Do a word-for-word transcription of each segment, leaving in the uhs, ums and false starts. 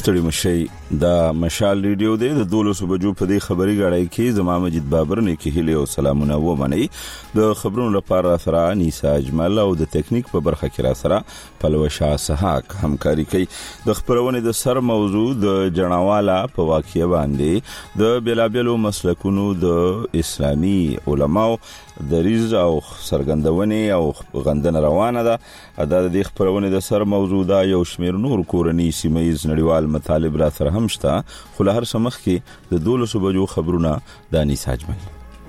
ستړي مشي د مشال ریډیو د دولسو بجو په دې خبري غړای کې زما مجید بابر نه کې هلي او سلامونه و مني د خبرونو لپاره سره نیسا اجمل او د ټیکنیک په برخه کې را سره پلوشا سحاق همکاري کوي د خبرونه د سر موضوع د جناواله په واقعي باندې د بلابلو مسلکونو د اسلامي علماو د ریز او سرګندونې او غندنه روانه ده د دې خبرونه د سر موضوع دا یو شمیر نور کورنی سیمایز نړیوال مطالب را سره هم شته خو له هر سمخ کې د دولسو بجو خبرونه دانی ساجمل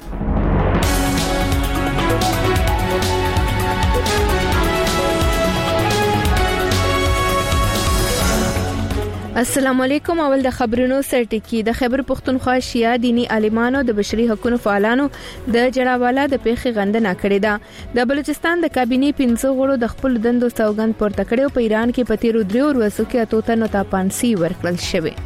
السلام علیکم. اول د خبرونو سرټکی د خیبر پختونخوا شیعه دینی عالمانو د بشري حقوقو فعالانو د جړاواله د پیښې غندنه کړې ده. د بلوچستان د کابینې پنځه غړو د خپل دندو سوګند پورته کړو. په ایران کې په تیرو دریو ورځو کې اتو تنو ته پانسي ورکړل شوې.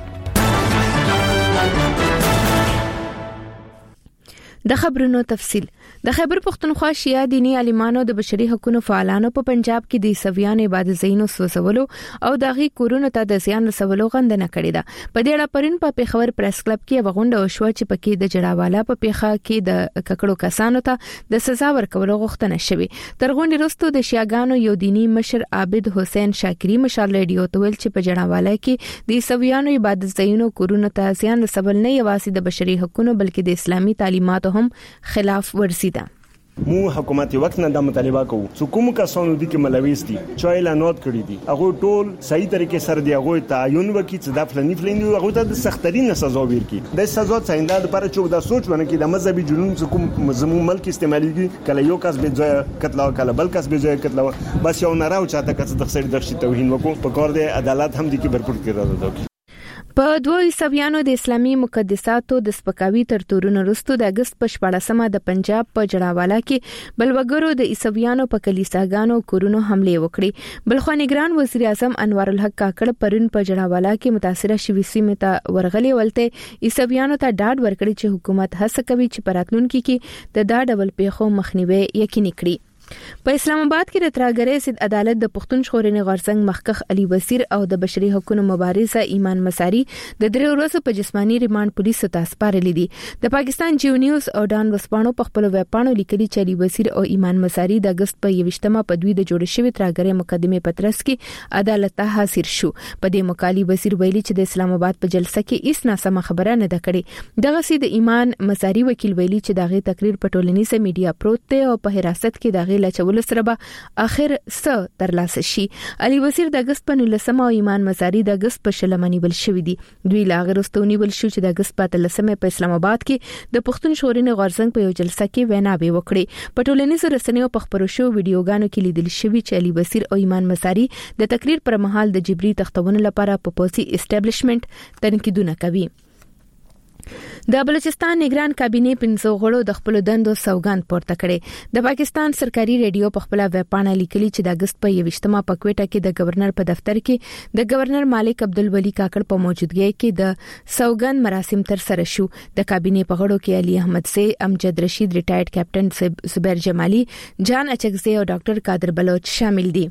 د خبرونو تفصيل. د خیبر پختونخوا شیعه دینی عالمانو د بشري حقوقو فعالانو په پنجاب کې د عیسویانو عبادت ځایونو سوځولو او دغه کورونو ته د زیان رسولو غندنه کړې ده. په دې اړه پرین په پیښور پریس کلب کې وغونډه وشو چې پکې د جړاواله په پیښه کې د ککړو کسانو ته د سزا ورکولو غوښتنه شوې. تر غونډې وروسته د شیعاګانو یو دینی مشر عابد حسین شاکری مشال ریډیو ته ویل چې په جړاواله کې د عیسویانو عبادت ځایونو کورونو ته زیان رسول نه یوازې د بشري حقوقو بلکې د اسلامي تعلیماتو هم خلاف ورزي ده. مو حکومت وخت نه د مطالبه کوو چې کوم کسانو دي کې ملويستي چې اعلانات کړی دي هغه ټول صحیح طریقې سره دی هغه تعین وکړي چې د فلنی فلنی هغه ته د سخترین سزا ورکړي. د سزا څنګه د لپاره چې د سوچ ونه کې د مذهبي جنون کوم زموږ ملک استعماليږي کله یو کس به ځای قتل او کله بل کس به ځای قتل بس یو نه راو چاته کس د خسر درشي توهین وکړو په کار د عدالت هم دي کې برپور کړی راځي. په دوه عیسویانو د اسلامي مقدساتو د سپکاوي تر تورونو وروسته د اگست په شپاړسمه د پنجاب په جړاواله کې بلوګرو د عیسویانو په کلیساګانو کورونو حمله وکړي. بلخو نگران وزیر اعظم انوار الحق کاکړ پرون په جړاواله کې متاثره شوي سیمې ته ورغلي ولته عیسویانو ته ډاډ ورکړي چې حکومت هڅه کوي چې پراتلونکو کې د دا ډول پیښو مخنیوي یقیني کړي. په اسلام آباد کې د تراګرې ضد عدالت د پښتون ژغورنې غورځنګ مخکخ علي وزیر او د بشري حقوقو مبارزه ایمان مساری د درې ورځې په جسمانی ریماند پولیسو ته سپارلې دي. د پاکستان جیو نیوز او ډان وسپانو په خپل ویب پاڼو لیکلي چې علي وزیر او ایمان مساری د اگست په یوشتمه په دوی د جوړ شوی تراګرې مقدمه پترس کې عدالت ته حاضر شو. په دې مقالي وزیر ویلي چې د اسلام آباد په جلسه کې هیڅ ناسمه خبره نه ده کړې. دغه سي د ایمان مساری وکیل ویلي چې دغه تقریر په ټولنیزه میډیا پروت دی او په حراست کې دغه لچول سره به اخر څه ترلاسه شي. علي وزیر د اگست په نولسمه او ایمان مساری د اگست په شلمه نیول شوی دي. دوی لاغه رستونی ول شو چې د اگست په تلسمه په اسلام آباد کې د پښتون ژغورنې غورځنګ په یو جلسه کې ویناوي وکړي. په ټولنیزو رسنیو په خبرو شو ویډیوګانو کې لیدل شوی چې علي وزیر او ایمان مساری د تقریر پر مهال د جبري تختونه لپاره په پوسی اسټابلیشمنت تنقیدونه کوي. د بلوچستان نگران کابینې پنځه غړو د خپل دندو سوګند پورته کړي. د پاکستان سرکاري ریډیو په خپل ویب پاڼه لیکلي چې د اگست په یوشتمه په کوټه کې د گورنر په دفتر کې د گورنر مالک عبدالولي کاکړ په موجودګۍ کې د سوګند مراسم تر سره شو. د کابینې په غړو کې علي احمد سي، امجد رشید، ریټایرډ کیپټن زبیر جمالي، جان اچکزي او ډاکټر قادر بلوچ شامل دي.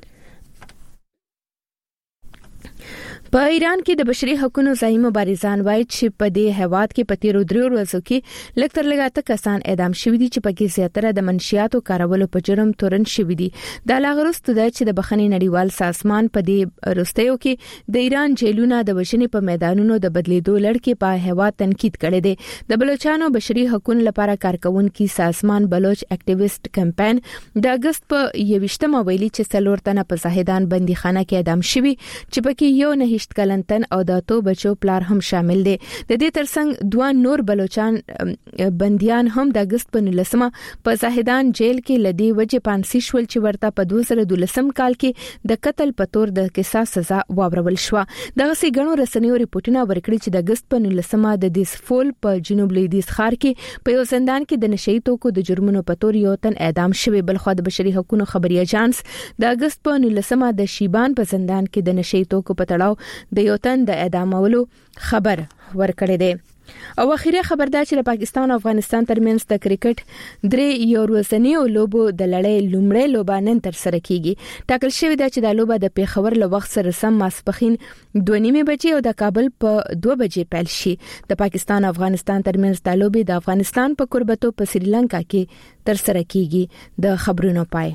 په ایران کې د بشري حقوقو ځای مبارزان وایي چې په دې هیواد کې په تیرو دریو ورځو کې لکتر لګاته کسان اعدام شوي دي چې پکې زیاتره د منشیاتو کارولو په جرم تورن شوي دي. د لاغرست د چې د بخښنې نړیوال سازمان په دې وروستیو کې د ایران جیلونو د وژنې په میدانونو د بدلیدو لړ په هیواد تنقید کړي دي. د بلوچستان بشري حقوقو لپاره کارکونکو سازمان بلوچ اکټیویسټ کمپاین د اگست په یوشتمه ویلي چې څلور تنه په زاهدان بندیخانه کې اعدام شوي چې پکې یو نه هیڅ کلنتن او د تو بچو پلار هم شامل دي. د دې ترڅنګ دوه نور بلوچستان بنديان هم د اگست په نولسمه په زاهدان جیل کې لدی وجه پانسي شول چې ورته په دوه زره دولسم کال کې د قتل په تور د قصاص سزا واورول شو. دغه سي غنو رسنیو ریپورتونه ورکړي چې د اگست په نولسمه د دیسفول په جنوب لویدیځ ښار کې په یو زندان کې د نشئی توکو د جرمونو په تور یو تن اعدام شوی. بلخو د بشري حقوقو خبري اژانس د اگست په نولسمه د شیبان په زندان کې د نشئی توکو په تړاو د یو تن د اعدامولو خبر ورکړی دی. او اخیری خبر دا چې د پاکستان او افغانستان ترمنځ د کرکټ درې یو ورځنیو لوبو د لړۍ لومړی لوبه نن تر سره کیږي. ټاکل شوی دا چې د لوبه د پیښور له وخت سره سم ماسپخین دوه نیمه بجې او د کابل په دوه بجې پیل شي. د پاکستان او افغانستان ترمنځ د لوبې د افغانستان په کوربتو په سریلانکا کې تر سره کیږي. د خبرونو پای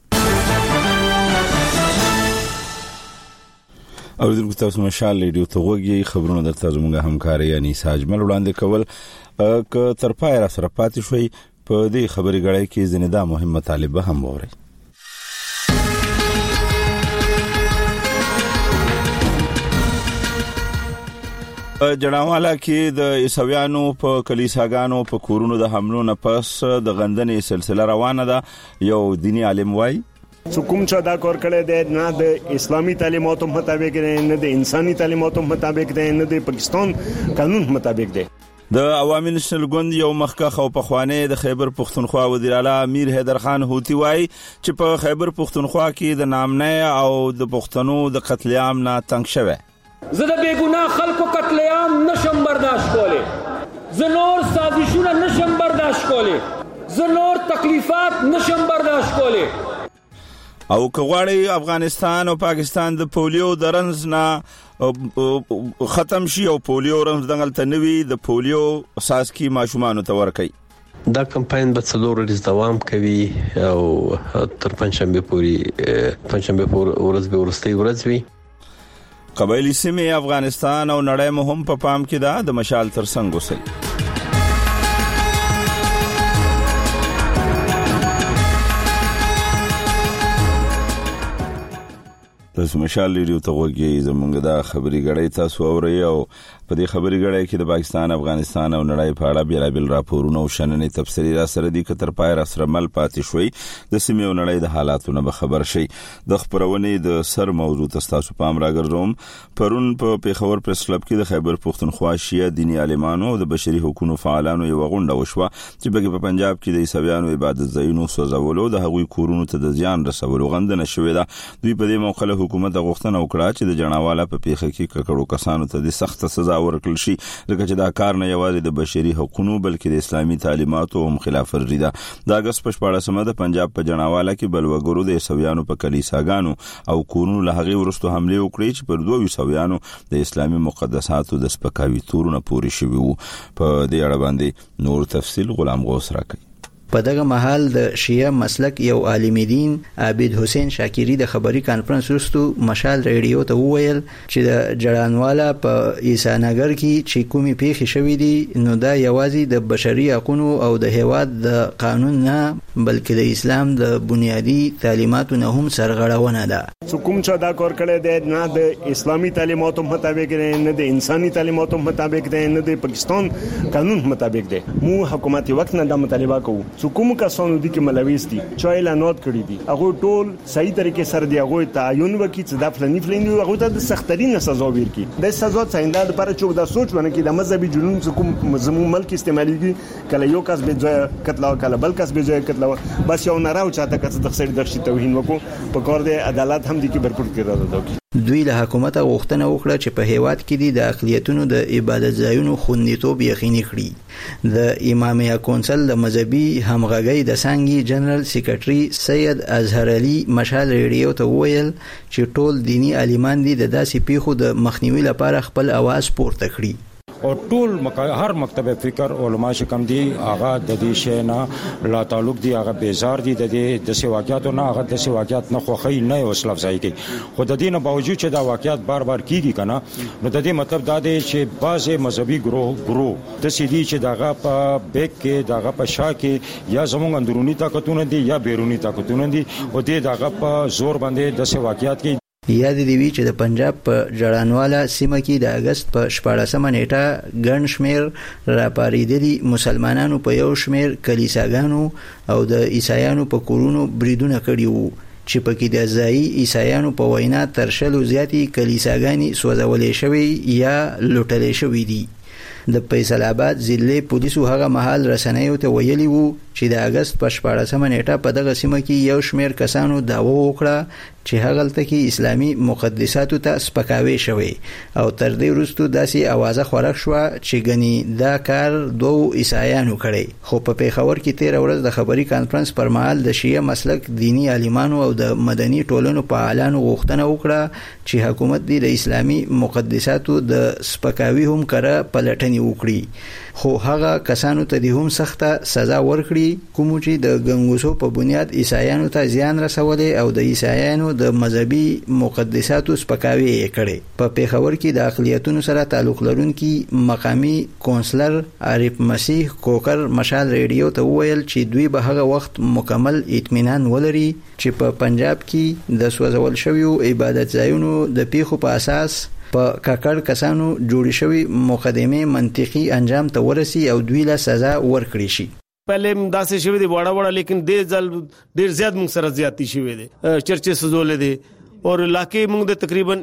او د تاسو مشال ریډیو ته وګورئ. خبرونه درته زموږه همکاري یعنی ساجمل وړاندې کول ک تر پای را سره پاتې شوي. په دې خبري غړای کې زنده مهم مطالبه هم ووري. جړاوالا کې د عیسویانو په کلیساګانو په کورونو د حملو نه پس د غندنې سلسله روانه ده. یو دینی عالم وایي حکومت چې دا کار کړی دی نه د اسلامي تعلیماتو مطابق دی، نه د انساني تعلیماتو مطابق دی، نه د پاکستان قانون مطابق دی. د عوامي نېشنل ګوند یو مخکخ او پخوانی د خیبر پختونخوا وزیر اعلی امیر حیدر خان هوتی وایي چې په خیبر پختونخوا کې د نامنه او د پښتنو د قتل عام نه تنګ شوه. زه د بیګناه خلکو قتل عام نشم برداشت کولی، زه نور سازشونه نشم برداشت کولی، زه نور تکلیفات نشم برداشت کولی. او کغواړي افغانستان او پاکستان د پولیو د رنز نه ختم شي او پولیو رنز دغه تنوي د پولیو اساس کی ماشومان ته ورکي. دا کمپاین به څلور ورځې دوام کوي او تر پنځشنبه پورې پنځشنبه پورې ورځ به ورستي ورځ وي. قبایلی سیمه افغانستان او نړۍ مهم په پام کې ده. د مشال ترڅنګ وسل تاسو مشال ریډیو ته وګورئ. زمونږ دا خبري غړې تاسو اورئ او په دې خبري غړې کې د پاکستان، افغانستان او نړۍ په اړه بیلابل راپورونه او شننې تفصیلي را سره دي. کتر پای را سره مل پاتې شوي د سیمې او نړۍ د حالاتونو به خبر شي. د خبرونې د سر موضوع تاسو پام راګرځوم. پرون په پیښور پریس کلب کې د خیبر پختونخوا شیعه دینی عالمانو او د بشري حقوقو فعالانو یو غونډه وشوه چې په پنجاب کې د عیسویانو عبادت ځایونو سوځولو د هغوی کورونو ته د زیان رسولو غندنه شوې ده. دوی په دې موقع له حکومت غوښتنه وکړه چې د جناواله په پیښه کې ککړو کسانو ته د سخت سزا ورکړل شي، ځکه چې دا کار نه یوازې د بشري حقوقو بلکې د اسلامي تعلیماتو هم خلاف ورزي ده. د اگست په شپاړسمه د پنجاب په جناواله کې بلوګرو د عیسویانو په کلیساګانو او کورونو له هغې وروسته حمله وکړې چې پر دوه عیسویانو د اسلامي مقدساتو د سپکاوي تورونه پورې شوي وو. په دې اړه باندې نور تفصیل غلام غوث راکړي. په دغه محل د شیعه مسلک یو عالم دین عابد حسین شاکری د خبري کانفرنس وروسته مشال ریډیو ته وویل چې د جړانواله په عیسانګر کې چې کومي پیښې شوې دي نو دا یوازې د بشري حقوقو او د هیواد د قانون نه بلکې د اسلام د بنیادی تعلیماتو نه هم سرغړونه ده. حکومت چې دا کار کړی دی نه د اسلامي تعلیماتو مطابق دی، نه د انساني تعلیماتو مطابق دی، نه د پاکستان قانون مطابق دی. مو حکومت وخت نه د مطالبه کوو چې کوم کسانو دي کې ملوث دي چې اعلانات کړی دي هغه ټول صحیح طریقې سره دی هغه تعین وکړي چې د فلنی فلنی هغه ته د سخترین سزا ورکړي. د سزا څنګه د لپاره چې د سوچ ونه کې د مذهبي جنون کوم زموږ ملک استعماليږي کله یو کس به ځای قتل او کله بل کس به ځای قتل بس یو نه راو چاته کس د خسر درشي توهین وکړو په کار د عدالت هم دي کې برپور کړی راځي. دوی له حکومت غوښتنه وکړه چې په هیواد کې د اقلیتونو د عبادت ځایونو خوندیتوب یقیني کړي. د امامیه کونسل د مذهبي همغږي د سانګي جنرال سیکریټري سید اظهر علي مشال ریډیو ته وویل چې ټول دینی عالمان دي د داسې پیښو د مخنیوي لپاره خپل اواز پورته کړي. او ټول هر مکتب فکر علما چې کم دي هغه د دې شی نه لا تعلق دي، هغه بیزار دي د دې د سواقاتو نه، هغه د سواقات نه خوخی نه او اسلام ځای کوي. خو د دې نه باوجود چې دا واقعیت بار بار کیږي کنه نو د دې مطلب دا دی چې بعض مذهبي ګروه ګروه د سیدی چې دغه په بیک کې دغه په شا کې یا زموږ اندرونی طاقتونه دي یا بیرونی طاقتونه دي او دې دغه په زور باندې د سواقات کې یاد دی وی چې د پنجاب په جړانواله سیمه کې د اگست په شپاړسمه نیټه ګڼ شمیر راپاریدلي مسلمانانو په یو شمیر کلیساګانو او د عیسایانو په کورونو بریدونه کړي وو چې پکې د ځایي عیسایانو په وینا تر شلو زیاتې کلیساګانې سوځولې شوې یا لوټلې شوې دي. د فیصل آباد ضلع پولیسو هغه مهال رسنیو ته ویلي وو چې د اگست په شپاړسمه نیټه په دغه سیمه کې یو شمېر کسانو دعوه وکړه چې هغلته کې اسلامي مقدساتو ته سپکاوی شوی او تر دې وروسته داسې اوازه خورښ شوه چې ګنې دا کار دوو عیسایانو کړی. خو په پیښور کې تېره ورځ د خبري کانفرنس پر مهال د شیعه مسلک دینی عالمانو او د مدني ټولنو فعالانو غوښتنه وکړه چې حکومت دې د اسلامي مقدساتو د سپکاوي هم کړه پلټنې وکړي، خو هغه کسانو ته دې هم سخته سزا ورکړي کوم چې د ګنګوسو په بنیاد عیسایانو ته زیان رسولې او د عیسایانو د مذهبي مقدساتو سپکاوی یې کړي. په پیښور کې د اقلیتونو سره تعلق لرونکي مقامي کونسلر عارف مسیح کوکر مشال ریډیو ته وویل چې دوی به هغه وخت مکمل اطمینان ولري چې په پنجاب کې د سوځول شویو عبادت ځایونو د پیښو په اساس په کاکړ کسانو جوړې شوی مقدمه منطقي انجام ته ورسي او دوی له سزا ورکړي شي. پہلے داسې شوی دی وړه وړه لیکن ډیر ځل ډیر زیات موږ سره زیاتی شوی دی چرچې سوزولې دي او علاقې موږ د تقریبا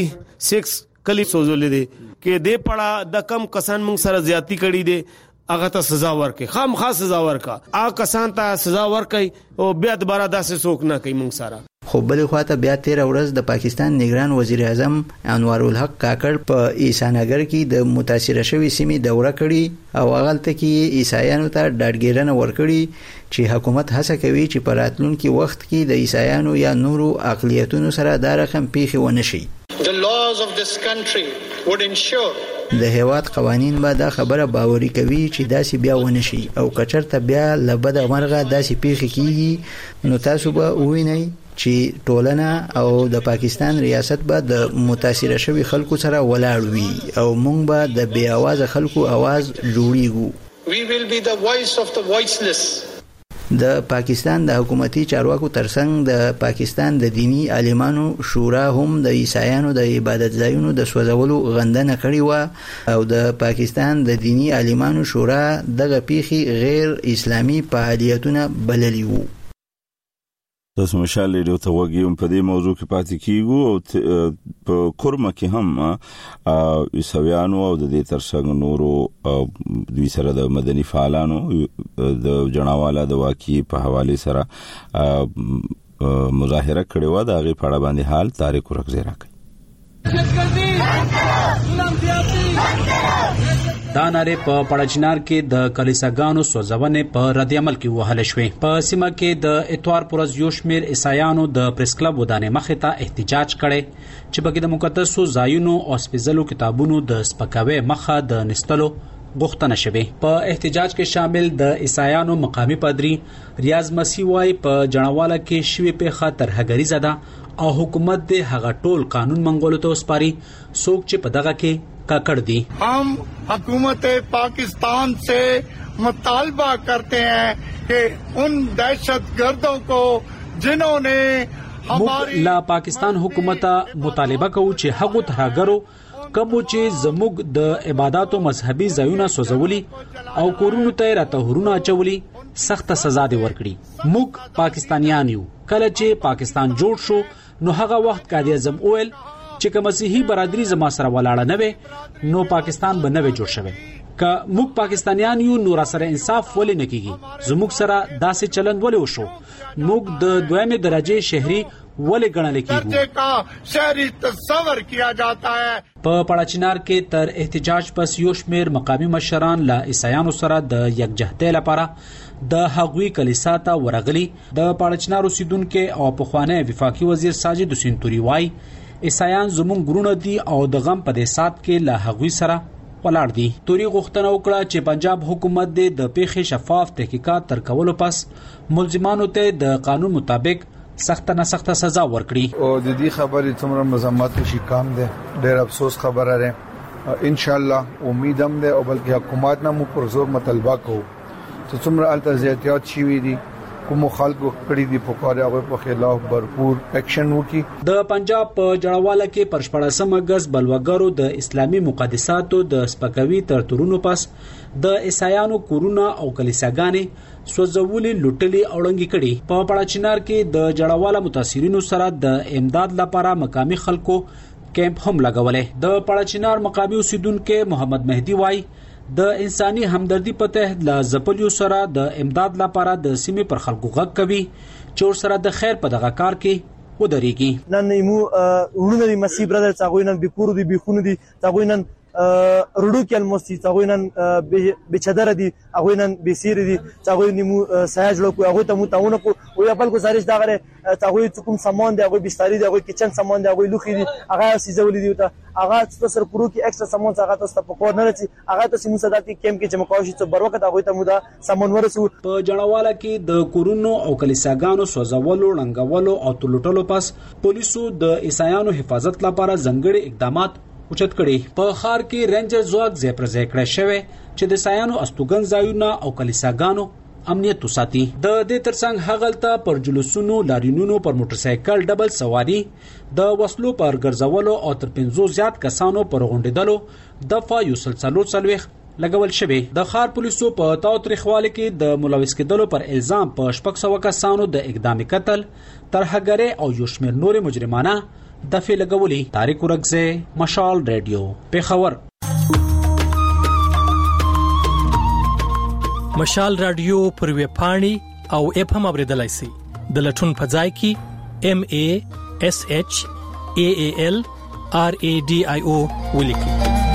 छियासी کلی سوزولې دي کې دې پړه د کم کسان موږ سره زیاتی کړي دي هغه ته سزا ورکړي، خام خاص سزا ورکړه، هغه کسان ته سزا ورکړي او بیا دوباره داسې څوک نه کوي موږ سره. خو بل خواته بیا تیر ورځ د پاکستان نگران وزیر اعظم انوار الحق کاکړ په عیسانګر کې د متاثر شوی سیمې دوره کړي او هغلته کې عیسایانو ته ډاډګیرنه ورکړي چې حکومت هڅه کوي چې په راتلونکي وخت کې د عیسایانو یا نورو اقلیتونو سره دا رقم پیښې ونه شي. The laws of this country would ensure د هیواد قوانین به دا خبره باوري کوي چې داسې بیا ونه شي او کچرته بیا لبد مرغه داسې پیښې کیږي نو تاسو به ووینئ چې ټولنه او د پاکستان ریاست به د متاثر شوی خلکو سره ولاړ وي او موږ به د بې आवाज خلکو आवाज جوړیږو. We will be the voice of the voiceless. د پاکستان د حکومتي چارواکو ترڅنګ د پاکستان د دینی عالمانو شورا هم د عیسایانو د عبادت ځایونو د سوځولو غندنه کړې و او د پاکستان د دینی عالمانو شورا دغه پیښې غیر اسلامي فعالیتونه بللي وو. تاسو مشال ریډیو ته وګورئ په دې موضوع کې پاتې کیږو او په کورمه کې هم عیسویانو او د دې ترڅنګ نورو دوی سره د مدني فعالانو د جناواله د واقعي په حواله سره مظاهره کړې و. د هغه په اړه باندې حال تاریخ ورکزه راکړي. دا ناره په پړچنار کې د کلیساګانو سوځونې په رد عمل کې وهل شوې. په سیمه کې د اتوار پرز یو شمیر عیسایانو د پریس کلب ودانې مخې ته احتجاج کړي چې په کې د مقدسو ځایونو او سپیڅلو کتابونو د سپکاوي مخه د نستلو غوښتنه شوه. په احتجاج کې شامل د عیسایانو مقامی پادری ریاض مسیح وايي په جنواله کې شوی په خاطر هغری زده او حکومت د هغه ټول قانون منغولو ته وسپاري څوک چې په دغه کې کاکړ دي. हम हुकूमत पाकिस्तान से मुतालबा करते हैं कि उन दहशतगर्दों को जिन्होंने हमारी لا پاکستان حکومت مطالبه کوي چې هغه ترهګرو کوم چې زموږ د عبادتو مذهبي ځایونه سوځولي او کورونو ته راتهورونه اچولي سخت سزا دی ورکړي. موږ پاکستانیان یو. کله چې پاکستان جوړ شو نو هغه وخت قائد اعظم اول چې کوم مسیحي برادری زما سره ولاړه نه وي نو پاکستان به نه وي جوړ شوی. که موږ پاکستانیان یو نور سره انصاف ولې نه کیږي؟ زموږ سره داسې چلند ولې وشو؟ موږ د دویمه درجه شهري ولې ګڼل کیږو؟ درجه کا شهري تصور کیا جاتا ہے. په پړچنار کې تر احتجاج پس یو شمیر مقامی مشران لا عیسایانو سره د یکجهتۍ لپاره د هغوی کلیسا ته ورغلي. د پړچنار اوسیدونکو او پخوانی وفاقي وزیر ساجد حسین توري وايي عیسایان زمون ګرونه دي او د غم په دیسات کې له هغوی سره ولاړ دي. توري غوښتنه وکړه چې پنجاب حکومت د پیښې شفاف تحقیقات تر کولو پس ملزمانو ته د قانون مطابق سخت نه سخت سزا ورکړي. او د دې خبرې څومره مزمت شي کام ده، ډېر افسوس خبره ده. ان شاء الله امید هم ده او بلکې حکومت نه مو پر زور مطالبه کوو چې څومره التزامات شي وي دي کوم خلکو کړي دي په کار هغه په خلاف भरपूर اکشن وکړي. د پنجاب په جړواله کې پر شپږم اگست بلوګرو د اسلامي مقدساتو د سپکاوي ترتورونو پس د عیسایانو کورونه او کلیساګانې سوځولې لوټلې او ړنګې کړي. په پړچنار کې د جړواله متاثرینو سره د امداد لپاره مقامي خلکو کیمپ هم لګولې. د پړچینار مقامی اوسیدونکو محمد مهدی وای د انساني همدردي په تحت لا زپلیو سره د امداد لپاره د سیمې پر خلکو غږ کوي چې سره د خیر په دغه کار کې ودرېږي. نن مو ورونه دي مسی برادر څنګه نن بکور دي بخونه دي څنګه نن رډو کې الموسي څنګه نن بچدر دي هغه نن بسیر دي څنګه نیمو سایج لو هغه ته مو تاونه کو او خپل گزارش دا غره څنګه کوم سامان دی هغه بستری دی هغه کچن سامان دی هغه لوخي دي هغه سيزولې دي ته هغه تاسو پرو کې ایکسترا سامان څنګه تاسو په کور نه رسي هغه تاسو مو صدا کې کیمپ کې چې مکوشي ته بر وخت هغه ته مو دا سامان ورسو. په جنواله کې د کورونو او کلیساګانو سوځولو لنګولو او تلوټلو پاس پولیسو د عیسایانو حفاظت لپاره ځنګړي اقدامات اوچت کړي. په خار کې رینجر ځواک ځای پر ځای کړی شوی چې د عیسایانو استوګن ځایونه او کلیساګانو امنیت وساتي. د دې ترڅنګ هغلته پر جلوسونو لارینونو پر موټر سایکل ډبل سواری د وسلو پر ګرځولو او تر پنځو زیات کسانو پر غونډېدلو دفعه یو سلسلو څلويخ لګول شوی. د خار پولیسو په تاو تاریخواله کې د ملوث کېدلو پر الزام په شپږ سوه کسانو د اقدامي قتل ترهګری او یو شمېر نور مجرمانه دفعه لګولي. طارق ورغزه مشال رادیو پیښور. مشال رادیو پر ویب پاڼې او اپ هم اوریدلای شئ. د لټون په ځای کې ام ا اس اچ ا ا ال ار ا ډي آی او ولیکئ.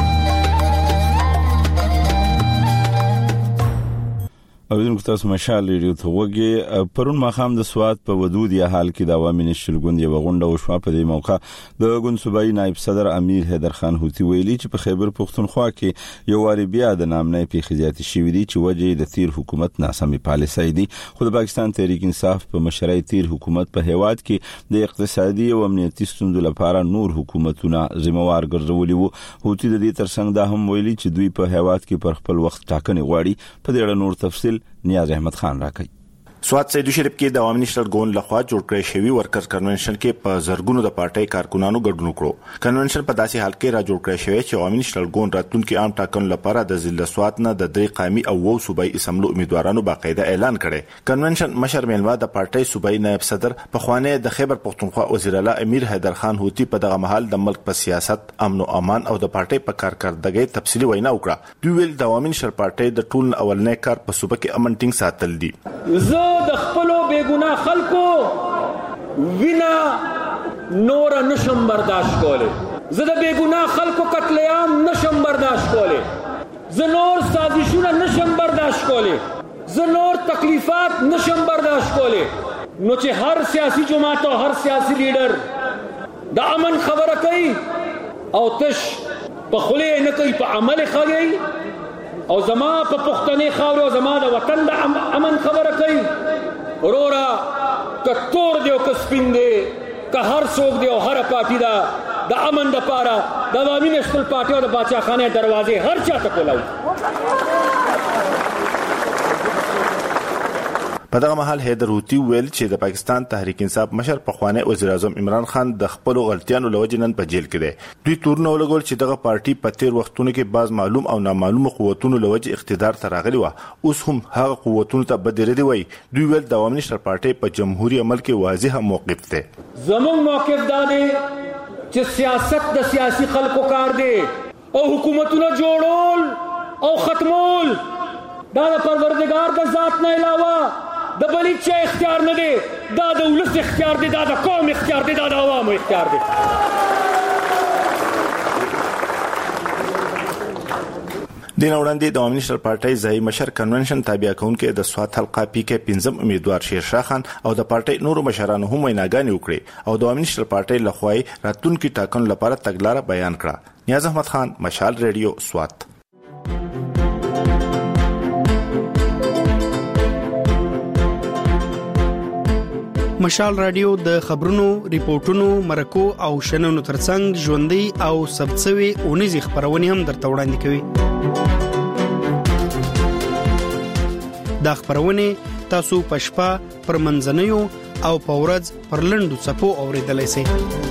اوریدونکو تاسو مشال ریډیو ته وګورئ. پرون ماخام د سواد په ودود یا حال کې د عوامي نشل ګوند یو غونډه وشوه. په دې موقع د ګوند صوبایي نائب صدر امیر حیدر خان هوتی ویلي چې په خیبر پختونخوا کې یو واری بیا د نامنې پیښې زیاتې شوې دي چې وجه د تیر حکومت ناسمې پالیسۍ دي. خو د پاکستان تحریک انصاف په مشرۍ تیر حکومت په هیواد کې د اقتصادي او امنیتي ستونزو لپاره نور حکومتونه ذمہوار ګرځولي وو. هوتی د دې ترڅنګ دا هم ویلي چې دوی په هیواد کې پر خپل وخت ټاکنې غواړي. په دې اړه نور تفصیل نیاز احمد خان راکړي. سواد سیدو شریف کې د عوامي نشل ګوند لخوا جوړ کړی شوی ورکرز کنونشن کې په زرګونو د پارټي کارکونانو ګډون کړو. کنونشن په داسې حال کې را جوړ کړی شوی چې عوامي نشل ګوند راتلونکي عام ټاکنو لپاره د ضلع سواد نه د درې قامي او وو صوبایي اسمبلی امیدوارانو باقاعده اعلان کړي. کنونشن مشر میلمه د پارټي صوبایي نائب صدر په خوانه د خیبر پختونخوا وزیر اعلی امیر حیدر خان هوتی په دغه محل د ملک په سیاست، امن او امان او د پارټي په کارکړدګۍ تفصیلی وینا وکړه. دوی ویل د عوامي نشل پارټي د ټول اولنې کار په صوبه کې امن ټینګ ساتل دي. زه د خپلو بیگناه خلکو وینا نور نشم برداشت کوله. زه د بیگناه خلکو قتل عام نشم برداشت کوله. زه نور سازشونه نشم برداشت کوله. زه نور تکلیفات نشم برداشت کوله. نو چې هر سیاسی جماعت او هر سیاسی لیډر د امن خبره کوي او تش په خله نه کوي، په عمل کوي او زما په پښتنې خاور او زما د وطن د امن خبره کوي. ورورا کتور دیو کسپین دی که هر څوک دی او هر پارټي دا د امن د پاره د عوامي نشل پارټي او د بادشاہ خانه دروازې هر چا ته کولاو. په دغه محل حیدر هوتی ویل چې د پاکستان تحریک انصاف مشر په خوانه وزیر اعظم عمران خان د خپل غلطیانو لوجې نن په جیل کې دی. دوی تورنه ولګول چې دغه پارټي په تیر وختونو کې بعض معلوم او نامعلوم قوتونو لوجې اقتدار ته راغلي و، اوس هم هغه قوتونو ته بدرېدي وي. دوی ویل د عوامي نشل پارټي په جمهوریت عمل کې واضح موقف دی. زموږ موقف دا دی چې سیاست د سیاسي خلکو کار دی او حکومتونه جوړول او ختمول دا د پروردګار د ذات نه علاوه د بلی چا اختیار نه دی. دا د ولس اختیار دی، دا د قوم اختیار دی، دا د عوامو اختیار دی. دین وړاندې د عوامي نشل پارټي ځای مشر کنونشن تابع کونکي د سوات حلقه پی کې پنځم امیدوار شیرشاه خان او د پارټي نورو مشرانو هم ویناګانې وکړي او د عوامي نشل پارټي لخوا راتلونکي ټاکنو لپاره تګلارې بیان کړه. نیاز احمد خان، مشال ریډیو، سوات. مشال رادیو د خبرونو، ریپورتونو، مرکو او شننو ترڅنګ ژوندۍ او سبڅوي اونیزي خبرونه هم درته وړاندې کوي. دا خبرونه تاسو پښپا پر منځنیو او په ورځ پر لندو صفو اوریدلای شئ.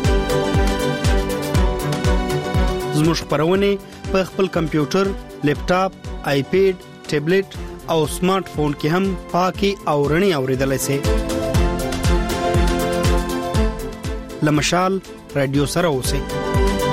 زموږ خبرونه په خپل کمپیوټر، لیپټاپ، آیپیډ، ټابلیټ او سمارټ فون کې هم پاکي او رڼي اوریدلای شئ. لمشال رادیو سره اوسئ.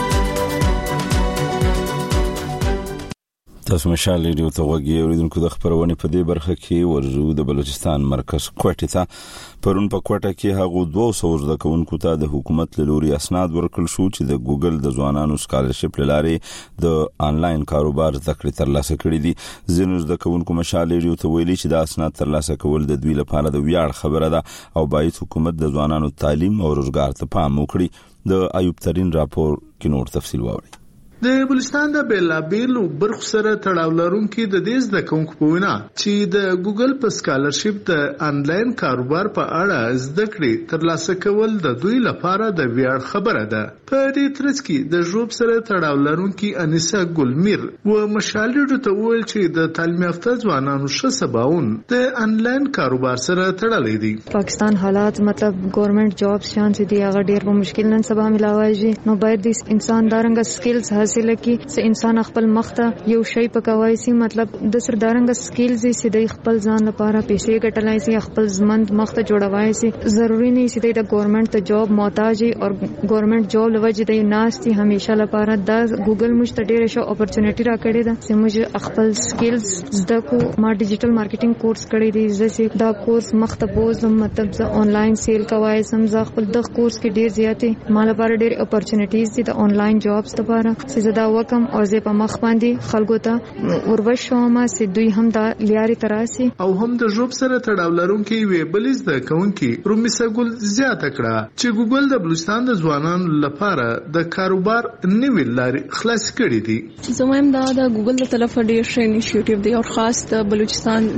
تاسو مشال ریډیو ته وګورئ اوریدونکو د خبرونه په دې برخه کې ورزو د بلوچستان مرکز کوټه ته پرون په کوټه کې هغه دوه سوه د کوونکو ته د حکومت لوري اسناد ورکړل شو چې د ګوګل د ځوانانو سکالرشپ لارې د انلاین کاروبار ذکر ترلاسه کړی دي زینوز د کوونکو مشال ریډیو ته ویلي چې د اسناد ترلاسه کول د دوی لپاره د ویاړ خبره ده او باید حکومت د ځوانانو تعلیم او روزګار ته پام وکړي د ایوب ترين راپور کې نور تفصیل واوري د بلوچستان د بیلابیلو برخو سره تړاو لرونکي د دې زده کوونکو په وینا چې د ګوګل په سکالرشپ د انلاین کاروبار په اړه زده کړې ترلاسه کول د دوی لپاره د ویاړ خبره ده. په دې ترڅ کې د ژوب سره تړاو لرونکي انیسا ګلمیر و مشالډو ته ویل چې د تعلیم یافته ځوانانو ښه سباون د انلاین کاروبار سره تړلې دي. پاکستان حالات مطلب ګورنمنت جابز شان دي هغه ډیر په مشکل نن سبا ملاوي نو باید د انسان دارنګ سکلز حاصل کی چې انسان خپل مخته یو شی پکوي سي مطلب د سردارنګ سکلز سي د خپل ځان لپاره پیسې ګټلای سي خپل ځمند مخته جوړوي سي ضروری نه سي د ګورنمنت ته جاب محتاج او ګورنمنت جاب لوجه د ناشتي همیشه لپاره د ګوګل مشته ډیره شو اپورتونټی را کړی دا چې موږ خپل سکلز زده کو ما ډیجیټل مارکیټینګ کورس کړی دی زه دا کورس مخته بوزم مطلب ز آنلاین سیل کوي سم ز خپل د کورس کې ډیر زیاتې مال لپاره ډیر اپورتونټیز دي د آنلاین جابز لپاره چې دا وکم او زه په مخ باندې خلکو ته وروښوم چې دوی هم دا لیاري تراسي او هم د جوب سره تړاو لرونکي وی بلیز د کونکي رومیسا ګل زیاته کړه چې ګوګل د بلوچستان د ځوانانو لپاره د کاروبار نوې لارې خلاص کړې دي. زموږ دا د ګوګل د طرفه ډیر ښه انیشیټیو دی او خاص د بلوچستان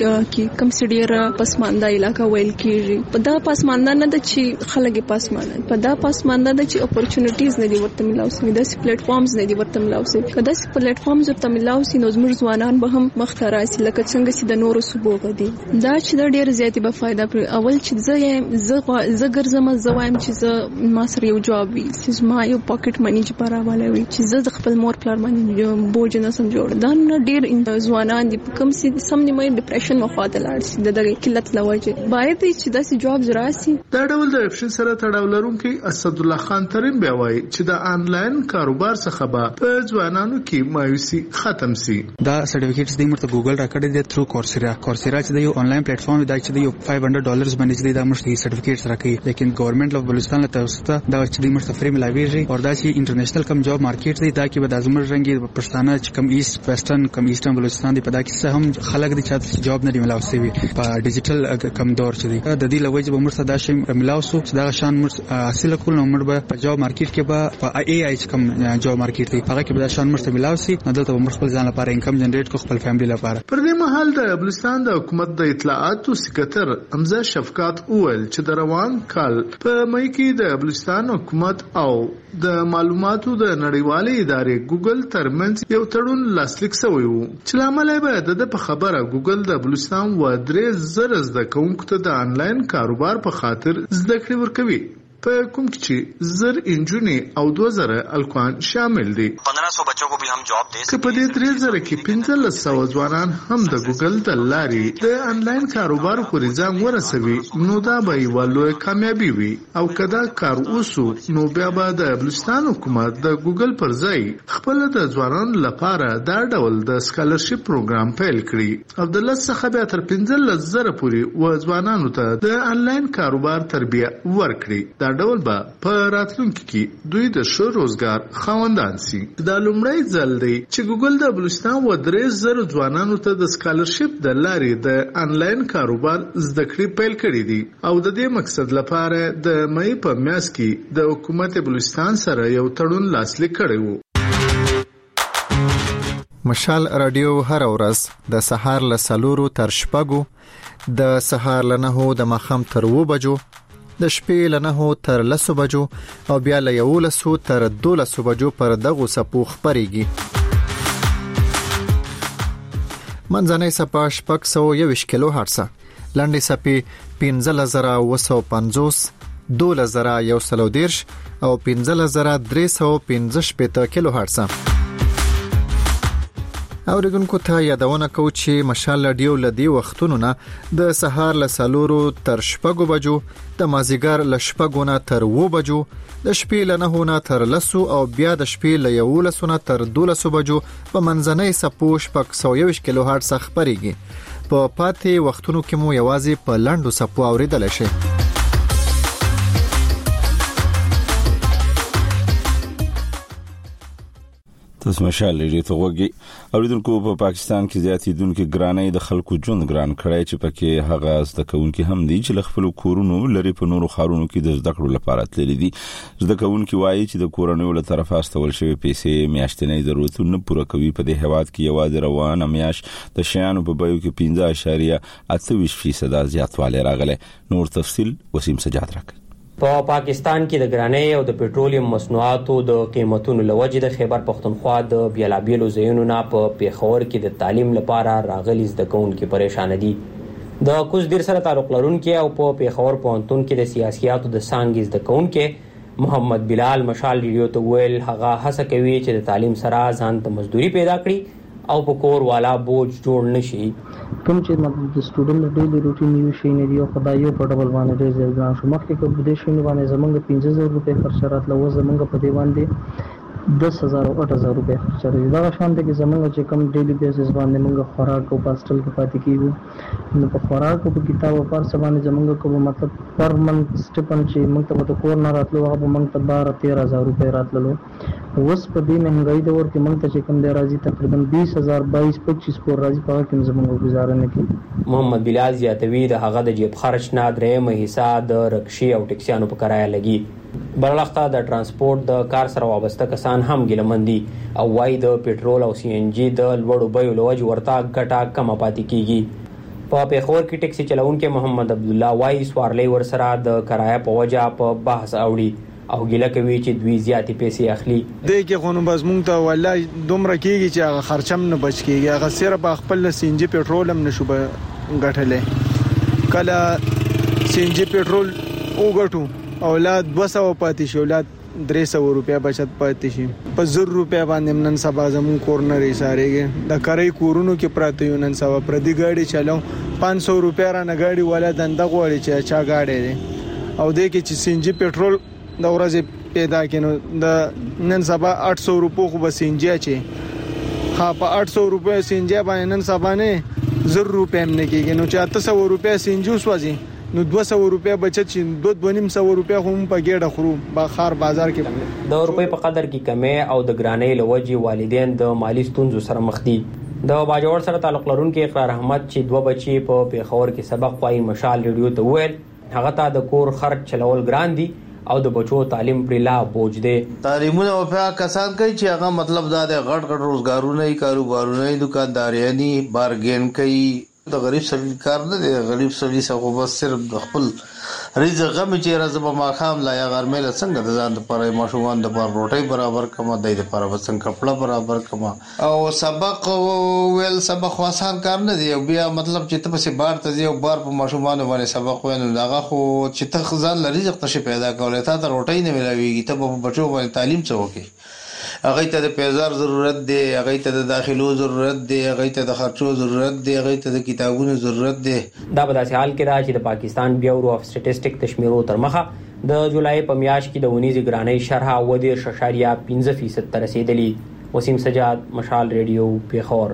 کې کم سډیره پسمانده علاقہ ویل کیږي په دا پسمانده نه د چې خلک پسمانده په دا پسمانده د چې اپورتونټیز نه دی ورته ملاوي د پلیټ فارمز نه دی ورته ملاوي کله چې پلیټ فارمز ورته ملاوي نو زموږ ځوانان به هم مخته راسي لکه څنګه چې د نورو صوبو غدي دا چې د ډیر زیاتې به فائدہ پر اول چې زه زه زه ګرځم زه وایم چې زه ما سره یو جواب وي چې ما یو پاکټ منی چې پاره والے وي چې زه د خپل مور پلار باندې بوج نه سم جوړ دا نه ډیر ځوانان دي کوم چې سم نیمه ډیپریشن مخاطه لاړ شي د دغه قلت لوجه باید چې داسې جواب زراسي. دا ډول د اپشن سره تړاو لرونکي اسد الله خان ترين بیا وایي چې د انلاین کاروبار څخه به په ځوانانو کې مایوسي ختم سي. دا سرټیفیکټس د مرته ګوګل راکړی دی تھرو کورسرا کورسرا چې د یو آنلاین پلیټ فارم دی چې د یو پنځه سوه ډالرز باندې د مرته سرټیفیکټس راکړي لیکن ګورنمنت اف بلوچستان له توسط دا چې د مرته فری ملاویږي او دا چې انټرنیشنل کم جاب مارکیټ دی دا کې به د ازمر رنګي پښتانه چې کم ایست ویسټرن کم ایسټرن بلوچستان دی په دا کې هم خلک دي چې جاب نه دی ملاوي وي په ډیجیټل کم دور چې دی د دې لوجه به مرته دا شی ملاوسو چې دا شان مرته حاصل کول نو مړ به په جاب مارکیټ کې به په ای ای کم جاب مارکیټ دی هغه کې به دا شان مرته ملاوي نو دلته عمر خپل ځان لپاره انکم جنریټ کو خپل فیملی لپاره. پر دې مهال د بلوچستان د حکومت د اطلاعاتو سکرټر حمزه شفقات اول چې د روان کال په مې کې د بلوچستان حکومت او د معلوماتو د نړیوالې ادارې ګوګل ترمنځ یو تړون لاسلیک شوی و چې لامل یې د په خبره ګوګل د بلوچستان و درې زره زده کوونکو ته د انلاین کاروبار په خاطر زده کړې ورکوي په کوم چې زر انجونی او دو زره الکوان شامل دي. پندرہ سو بچوں کو بھی ہم جاب دے سکتے ہیں. په دې درې زره کې پنځلس سوه ځوانان هم د ګوګل د لارې د انلاین کاروبار پورې ځان ورسوي نو دا به یوه لویه کامیابي وي او که دا کار وسو نو بیا به د بلوچستان حکومت د ګوګل پر ځای خپل د ځوانانو لپاره دا ډول د سکالرشپ پروګرام پیل کړي او د لس څخه بیا تر پنځلس زره پورې و ځوانانو ته د انلاین کاروبار تربیه ورکړي. ډول به په راتلونکي کې دوی د ښه روزګار خاوندان سي. دا لومړی ځل دی چې ګوګل د بلوچستان و درې زره ځوانانو ته د سکالرشپ د لارې د انلاین کاروبار زده کړې پیل کړي دي او د دې مقصد لپاره د مې په میاشت کې د حکومت بلوچستان سره یو تړون لاسلیک کړی و. مشال رادیو هر ورځ د سهار له سلورو تر شپږو د سهار له نهو د ماښام تر اووه بجو د شپې له نهو تر لسو بجو او بیا له یولسو تر دولسو بجو پر دغو څپو خپرېږي. منځنۍ څپه شپږ سوه یوویشت کیلو هرټزه، لنډې څپې پنځلس زره اووه سوه پنځوس، دولس زره یو سل او دېرش او پنځلس زره درې سوه پنځه شپېته کیلو هرټزه. اوریدونکو ته یادونه کو چې مشال رادیو لدی وختونو نه د سهار له سالورو تر شپږو بجو، د مازیګر له شپږو نه تر اوو بجو، د شپې له نهو نه تر لسو او بیا د شپې له یولسو نه تر دولسو بجو په منځنۍ سپو شپږ سوه یوویشت کیلو هرټز خپرېږي. په پاتې وختونو کې مو یوازې په لنډو سپو اوریدلی شئ. تاسو مشال لري ته وګي اوریدونکو په پاکستان کې زیاتېدونکو ګرانۍ د خلکو ژوند ګران کړی چې پکې هغه زده کوونکي هم دي چې خپل کورونو لري په نورو خارونو کې د زده کړو لپاره تللي دي. زده کوونکي وایي چې د کورونو له طرفه استول شوی پیسې میاشتنۍ ضرورتونه پوره کوي. په دې هواد کې یوازې روانه میاش د شیانو په بیو کې پنځه اعشاریه اته ویشت فیصد زیاتوالی راغلی. نور تفصیل وسیم سجاد راکړي. په پاکستان کې د ګرانۍ او د پېټرولیم مصنوعاتو د قیمتونو لوجې د خیبر پختونخوا د بیلابیلو ځایونو نه په پیښور کې د تعلیم لپاره راغلي زده کوونکي پریشان دي. د کوزدیر سره تعلق لرونکي او په پیښور پوهنتون کې د سیاسياتو د څانګې زده کوونکي محمد بلال مشال ریډیو ته ویل هغه هڅه کوي چې د تعلیم سره ځان ته مزدوري پیدا کړي او په کور والا بوج جوړ نشي. کوم چې مطلب د سټوډنټ ډیلی روټین یو شي نه دی او خدایو په ډبل باندې ډیر ځای ګران شو. مخکې کوم د دې شنو باندې زمونږ پنځه زره روپۍ خرچ راتله، و زمونږ په دی باندې دس هزار او اټ هزار روپۍ خرچ راځي. دا شان ته کې زمونږ چې کوم ډیلی بیسس باندې موږ خوراک او پاستل کې پاتې کیږو، نو په خوراک او په کتاب او پر سبانه زمونږ کوم مطلب پر منت سټپن چې موږ ته په کور نه راتلو هغه موږ ته بارہ تیرہ هزار روپۍ راتللو. اوس په دې مهنګای دور کې موږ ته چې کوم دی راځي تقریبا بیس هزار بایس پچیس پور راځي، په هغه کې زمونږ گزاره نه کوي. محمد بلال زیاتوي د هغه د جیب خرچ نه درېیمه حصہ د رکشي او ټکسیانو په کرایه لګي. برلخته د ترانسپورت د کار سره وابسته کسان هم ګیلمن دي او وايي د پېټرول او سی ان جی د لوړو بیو له وجې ورته ګټه کمه پاتې کیږي. په پیښور کې ټکسي چلونکي محمد عبد الله وايي سوارلۍ ورسره د کرایه په وجه په بحث اوړي او ګیله کوي چې دوی زیاتې پیسې اخلي. دې کې خو نو بس مونږ ته والله دومره کېږي چې هغه خرچم نه بچ کېږي. هغه صرف خپل سی ان جی پېټرول هم نشو ګټلی. کله سی ان جی پېټرول وګټو اولاد دوه سوه پاتې شي، اولاد درې سوه روپیا بچت پاتې شي. په زر روپیا باندې نن سبا زمون کور نه ریسارېږي. د کرای کورونو کې پراته یو نن سبا پردي ګاډي چلو پانچ سوه روپیا را نه ګاډي والا دنده غواړي چې چا ګاډي دی او دې کې چې سی ان جی پېټرول د ورځې پیدا کینو د نن سبا اټ سوه روپو خو به سی ان جی اچي ها په اټ سوه روپیا سی ان جی باندې نن سبا نه زر روپیا هم نه کېږي. نو چې اته سوه روپیا سی ان جی وسوځي نو دوه سوه روپیا بچت شي، دوه دوه نیم سوه روپیا هم په ګېډه خورو بخار بازار کې. د روپۍ په قدر کې کمی او د ګرانۍ له وجې والدین د مالی ستونزو سره مخ دي. د باجوړ سره تعلق لرونکي اقرار احمد چې دوه بچي په پیښور کې سبق وایي مشال ریډیو ته وویل هغه ته د کور خرچ چلول ګران دي او د بچو تعلیم پر لا بوج دی. تعلیمونه او په کسان کوي چې هغه مطلب دا د غټ غټ روزګارونه ای کاروبارونه ای دکانداریانی بارګین کوي. د غریب سړي کار نه دی. غریب سړي څنګه بس صرف د خپل رزق غم چې راځي په ماخام لا یا غرمه له څنګه د ځان لپاره ماشومان د پر روټي برابر کما د دې لپاره وسنګ کپڑا برابر کما او سبق ویل سبق آسان کار نه دی. بیا مطلب چې ته په بار ته یو بار په ماشومان باندې سبق ویل هغه خو چې ته ځان ل رزق ته پیدا کولای ته د روټي نه ملاويږي. ته په بچو باندې تعلیم څه وکي، هغه ته د پیزار ضرورت دی، هغه ته د داخلو ضرورت دی، هغه ته د خرچو ضرورت دی، هغه ته د کتابونو ضرورت دی. دا په داسې حال کې دا چې د پاکستان بیورو اف سټټیسټیک تشمیرو تر مخه د جولای په میاشت کې د ونیزي ګرانۍ شرح و د ششاریه پنځه فیصد ته رسیدلی. وسیم سجاد، مشال ریډیو، پیښور.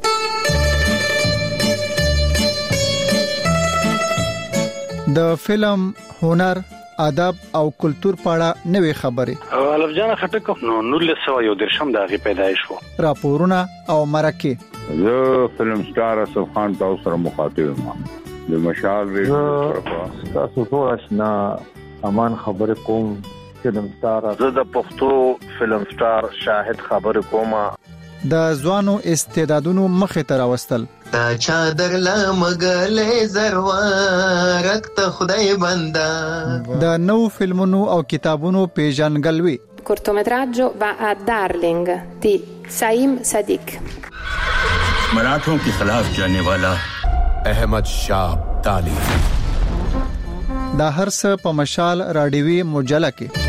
د فلم، هنر، ادب او کلچر په اړه نوې خبرې. الف جان خټک نو نولس سوه یو درشم دغه پیدایش وو. راپورونه او مرکه. زه فلم سٹار اسف خان تاسو سره مخاطب یم. د مشال ریډیو طرفه تاسو ټول آشنا امان خبره کوم. فلم سٹار زه د پښتو فلم سٹار شاهد خبره کوم. د ځوانو استعدادونو مخه ته راوستل. تا چادر لمغلې زروارت ته خدای بندا. د نو فلمونو او کتابونو پیژنګلوي. cortometraggio va a Darling di Saim Sadiq. मराठों के खिलाफ जाने वाला अहमद शाह अब्दाली. دا هر څه په مشال راډیوي مجله کې.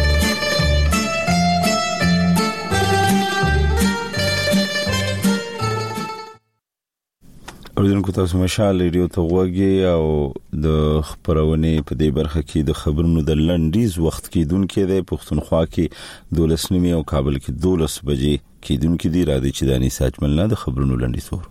اوریدونکو تاسو مشال ریډیو ته وګورئ او د خبرونه په دې برخه کې د خبرونو د لنډیز وخت کې دونکو د پښتونخوا کې دولس نیمه او کابل کې دولس بجې کې دونکو دی را دي چې دانی ساجمل نه د خبرونو لنډیز ور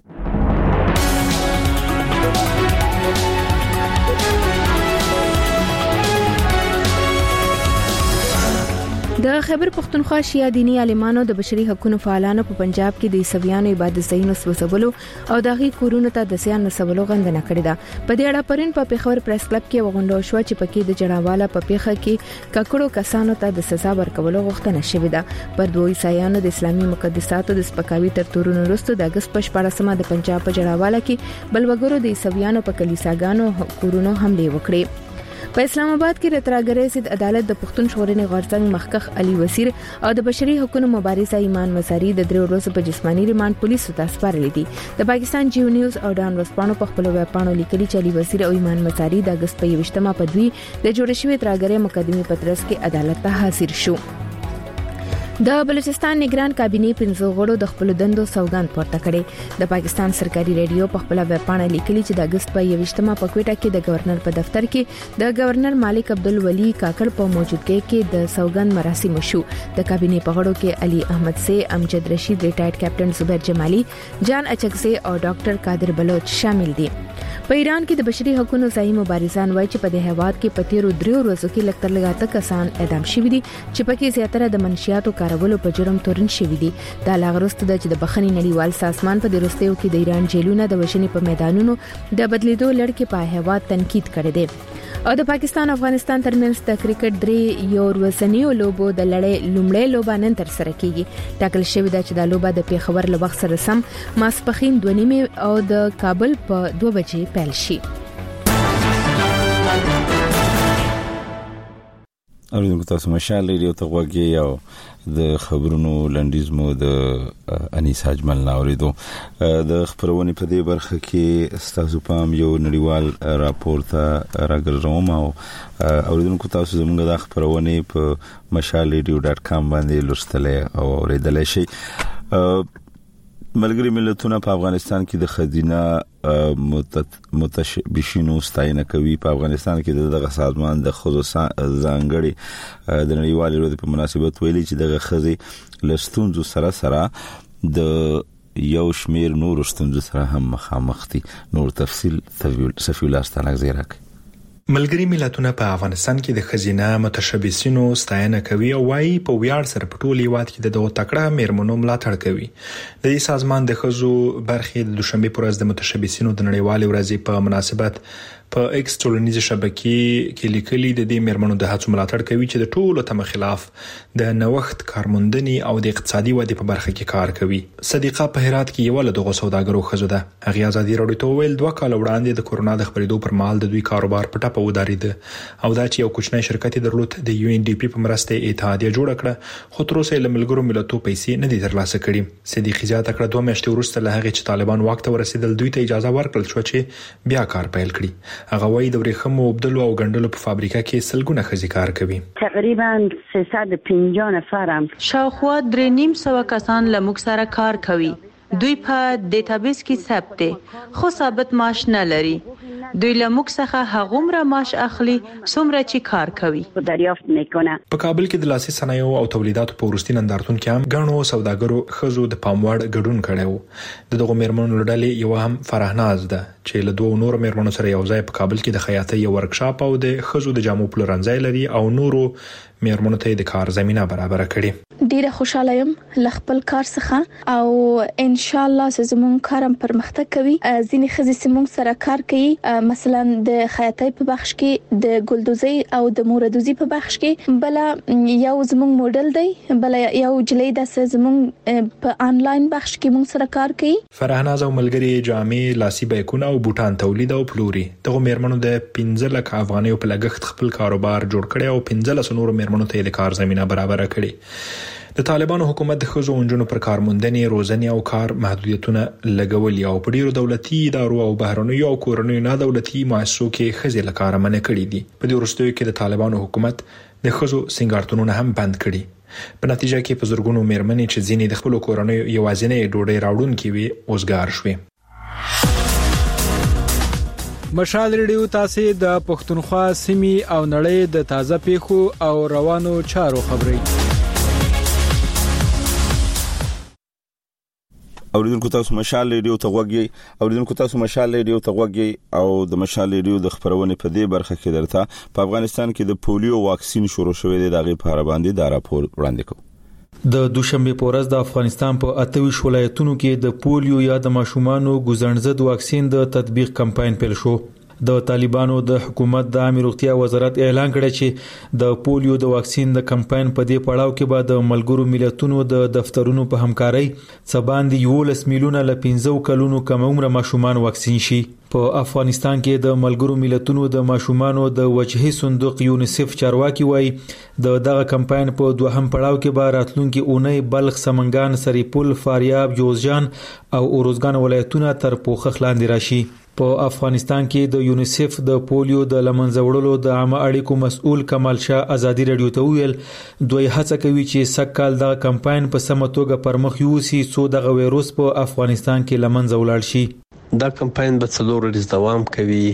د خیبر پختونخوا شیعه دینی عالمانو د بشري حقوقو فعالانو په پنجاب کې د عیسویانو عبادت ځایونو سوځولو او دغه کورونو ته د سیان نسبولو غندنه کړې ده. په دې اړه پرین په پیښور پریس کلب کې وغونډه شو چې پکې د جړاواله په پیښه کې ککړو کسانو ته د سزا ورکولو غوښتنه شوې ده. پر دوی عیسایانو د اسلامي مقدساتو د سپکاوي تر تورونو وروسته د اگست په شپاړسمه د پنجاب په جړاواله کې بلوګرو د عیسویانو په کلیساګانو کورونو حمله وکړې. په اسلام آباد کې رتراګری سید عدالت د پښتون ژغورنې غورځنګ مخکخ علي وزیر او د بشري حقوقو مبارز ایمان مزاری د درو ورځې په جسمانی ریماند پولیسو ته سپارل دي. د پاکستان جیو نیوز او ډان ورسپانو په خپل ویب پاڼو لیکلي چې علي وزیر او ایمان مزاری د اگست په یوشتمه په دوی د جوړ شوی رتراګری مقدمه پترس کې عدالت ته حاضر شو. د بلوچستان نگران کابینه پنځو غړو د خپل دندو سوګند پورته کړي. د پاکستان سرکاري ریډیو په خپل ویب پاڼه لیکلي چې د اگست په یوشتمه په کوټه کې د گورنر په دفتر کې د گورنر مالک عبدالولي کاکړ په موجودګۍ کې د سوګند مراسم شو. د کابینه په غړو کې علي احمد سي، امجد رشید، ریټایرډ کیپټن زبیر جمالي، جان اچکزي او ډاکټر قادر بلوچ شامل دي. په ایران کې د بشري حقوقو ځای مبارزان وایي چې په دې هواد کې په تیرو دریو ورځو کې لکتر لګاته کسان اعدام شوي دي چې پکې زیاتره د منشیاتو کارولو په جرم تورن شوي دي. دا لاغرست د چې د بخښنې نړیوال سازمان په دروستیو کې د ایران جیلونه د وشنې په میدانونو د بدلیدو لړ کې په هواد تنقید کړی دی. او د پاکستان افغانستان ترمنځ د کرکټ درې یو ورځنیو لوبو د لړۍ لومړی لوبه نن تر سره کیږي. ټاکل شوی دی چې دا لوبه د پیښور له وخت سره سم ماسپخین دوه نیمه او د کابل په دوه بجې پیل شي. اوریدونکو تاسو مشال ریډیو ته وګورئ او د خبرونو لنډیز مو د انیس اجمل ناوریدو. د خبرونه په دې برخه کې ستاسو پام یو نړیوال راپور ته راګرځوم او اوریدونکو تاسو زموږ د خبرونه په مشال ریډیو ډاټ کام باندې لوستلای او اوریدلای شئ. ملګری ملتونه په افغانستان کې د خزینه متشبشینو ستاینه کوي. په افغانستان کې دغه سازمان د خزو ځانګړي د نړیوال ورځ په مناسبت ویلي چې دغه خزي لستونزو سره سره د یو شمیر نور ستونزو سره هم مخامخ دي. نور تفصيل صفي الله ستانک زیرک. ملګری ملتونه په افغانستان کې د خزینه متشبثینو ستاینه کوي او وايي په ویاړ سره په ټول هیواد کې د دغه تکړه میرمنو ملاتړ کوي. د دې سازمان د خزو برخې د دوشنبه پر ورځ د متشبثینو د نړیوال ورځې په مناسبت په ایکس ټولنیزه شبکې کې لیکلي د دې میرمنو د هڅو ملاتړ کوي چې د ټولو تم خلاف د نوښت کارموندنې او د اقتصادي ودې په برخه کې کار کوي. صدیقه په هرات کې یو له دغه سوداګرو خزو ده. هغه ازادي راډیو ته ویل دوه کال وړاندې د کورونا د خبرېدو پر مهال د دوی کاروبار په ټاپه ودارید او دا چې یو کوچنی شرکت درلود د یو ان ډي پی په مرسته اتحادیه جوړ کړه خو تر اوسه له ملګرو ملتونو پیسې نه دي ترلاسه کړې. صدیقه زیاته کړه دوه میاشتې وروسته له هغه چې طالبان واک ته ورسېدل دوی ته اجازه ورکړل شو چې بیا کار پیل کړي. هغه وایي د ورېښمو وبدلو او ګندلو په فابریکه کې سلګونه ښځې کار کوي. تقریبا سیصد و پنجاه نفرم شاوخوا درې نیم سوه کسان له موږ سره کار کوي. دوی په ډیټابیس کې ثبت دي خو ثابت معاش نه لري. دوی له موږ څخه هغومره معاش اخلي څومره چې کار کوي. دریافت میکنه. په کابل کې د لاسي صنایعو او تولیداتو په وروستي نندارتون کې هم غنو سوداګرو خزو د پاموړ ګډون کړو. د دغه میرمنو لړلې یو هم فرهناز ده چې له دوه نور میرمنو سره یو ځای په کابل کې د خیاطۍ یو ورکشاپ او د خزو د جامو پلورنځای لري او نورو میرمنو ته د کار زمينه برابر کړي. ډیره خوشاله یم ل خپل کار څخه او ان شاء الله زمون کارم پرمختګ کوي. ځینې خزې سیمون سره کار کوي مثلا د خیاطۍ په بخش کې د ګلدوزي او د موردوزي په بخش کې. بل یو زمون موډل دی بل یو جلې د زمون په انلاین بخش کې مون سره کار کوي. فرهناز او ملګری جامې لاسي بیکونه او بوټان تولید او پلوري. دغه میرمنو د پنځه لک افغانیو په لګښت خپل کاروبار جوړ کړي او پنځه لس نور میرمنو ته د کار زمينه برابر کړي. د طالبانو حکومت د خزو اونجونو پر کارموندنې روزنې او کار محدودیتونه لګولي او په ډیرو دولتي ادارو او بهرنیو او کورنیو نه دولتي مؤسسو کې خزې لکار منه کړې دي. په دې وروستیو کې د طالبانو حکومت د خزو سنگارتونونه هم بند کړي. په نتیجه کې په زرګونو میرمنې چې ځینې د خپل کورنیو یوازینۍ ډوډۍ راوړونکې وي اوسګار شوي. مشال ریډیو تاسو د پښتونخوا سیمې او نړۍ د تازه پیښو او روانو چارو خبري اوریدونکو تاسو مشال ریډیو ته غوږی اوریدونکو تاسو مشال ریډیو ته غوږی او د مشال ریډیو د خبرونه په دې برخه کې درته په افغانستان کې د پولیو واکسین شروع شوی دی دغه په اړه باندې دا راپور وړاندې کوم د دوشنبه په ورځ د افغانستان په اتويش ولایتونو کې د پولیو یا د ماشومانو ګوزنځد واکسین د تطبیق کمپاین پیل شو د طالبانو د حکومت د عامه روغتیا وزارت اعلان کړی چې د پولیو د واکسین د کمپاین په دې پړاو کې به د ملګرو ملتونو د دفترونو په همکارۍ څباندې یولس میلیونه ل پنځه کلونو کم عمر ماشومان واکسین شي په افغانستان کې د ملګرو ملتونو د ماشومانو د وجهي صندوق یونیسف چارواکي وایي د دغه کمپاین په دوهم پړاو کې به راتلونکي اونۍ بلخ سمنګان سریپول فاریاب جوزجان او اروزګان ولایتونه تر پوښښ لاندې راشي په افغانستان کې د یونیسف د پولیو د لمنځه وړلو د عامه اړیکو مسؤل کمال شاه ازادي رادیو ته ویل دوی هڅه کوي چې سکهال د کمپاین په سمه توګه پرمخ یوسي څو دغه وایروس په افغانستان کې لمنځه ولاړ شي دا کمپاین به څلور ورځې دوام کوي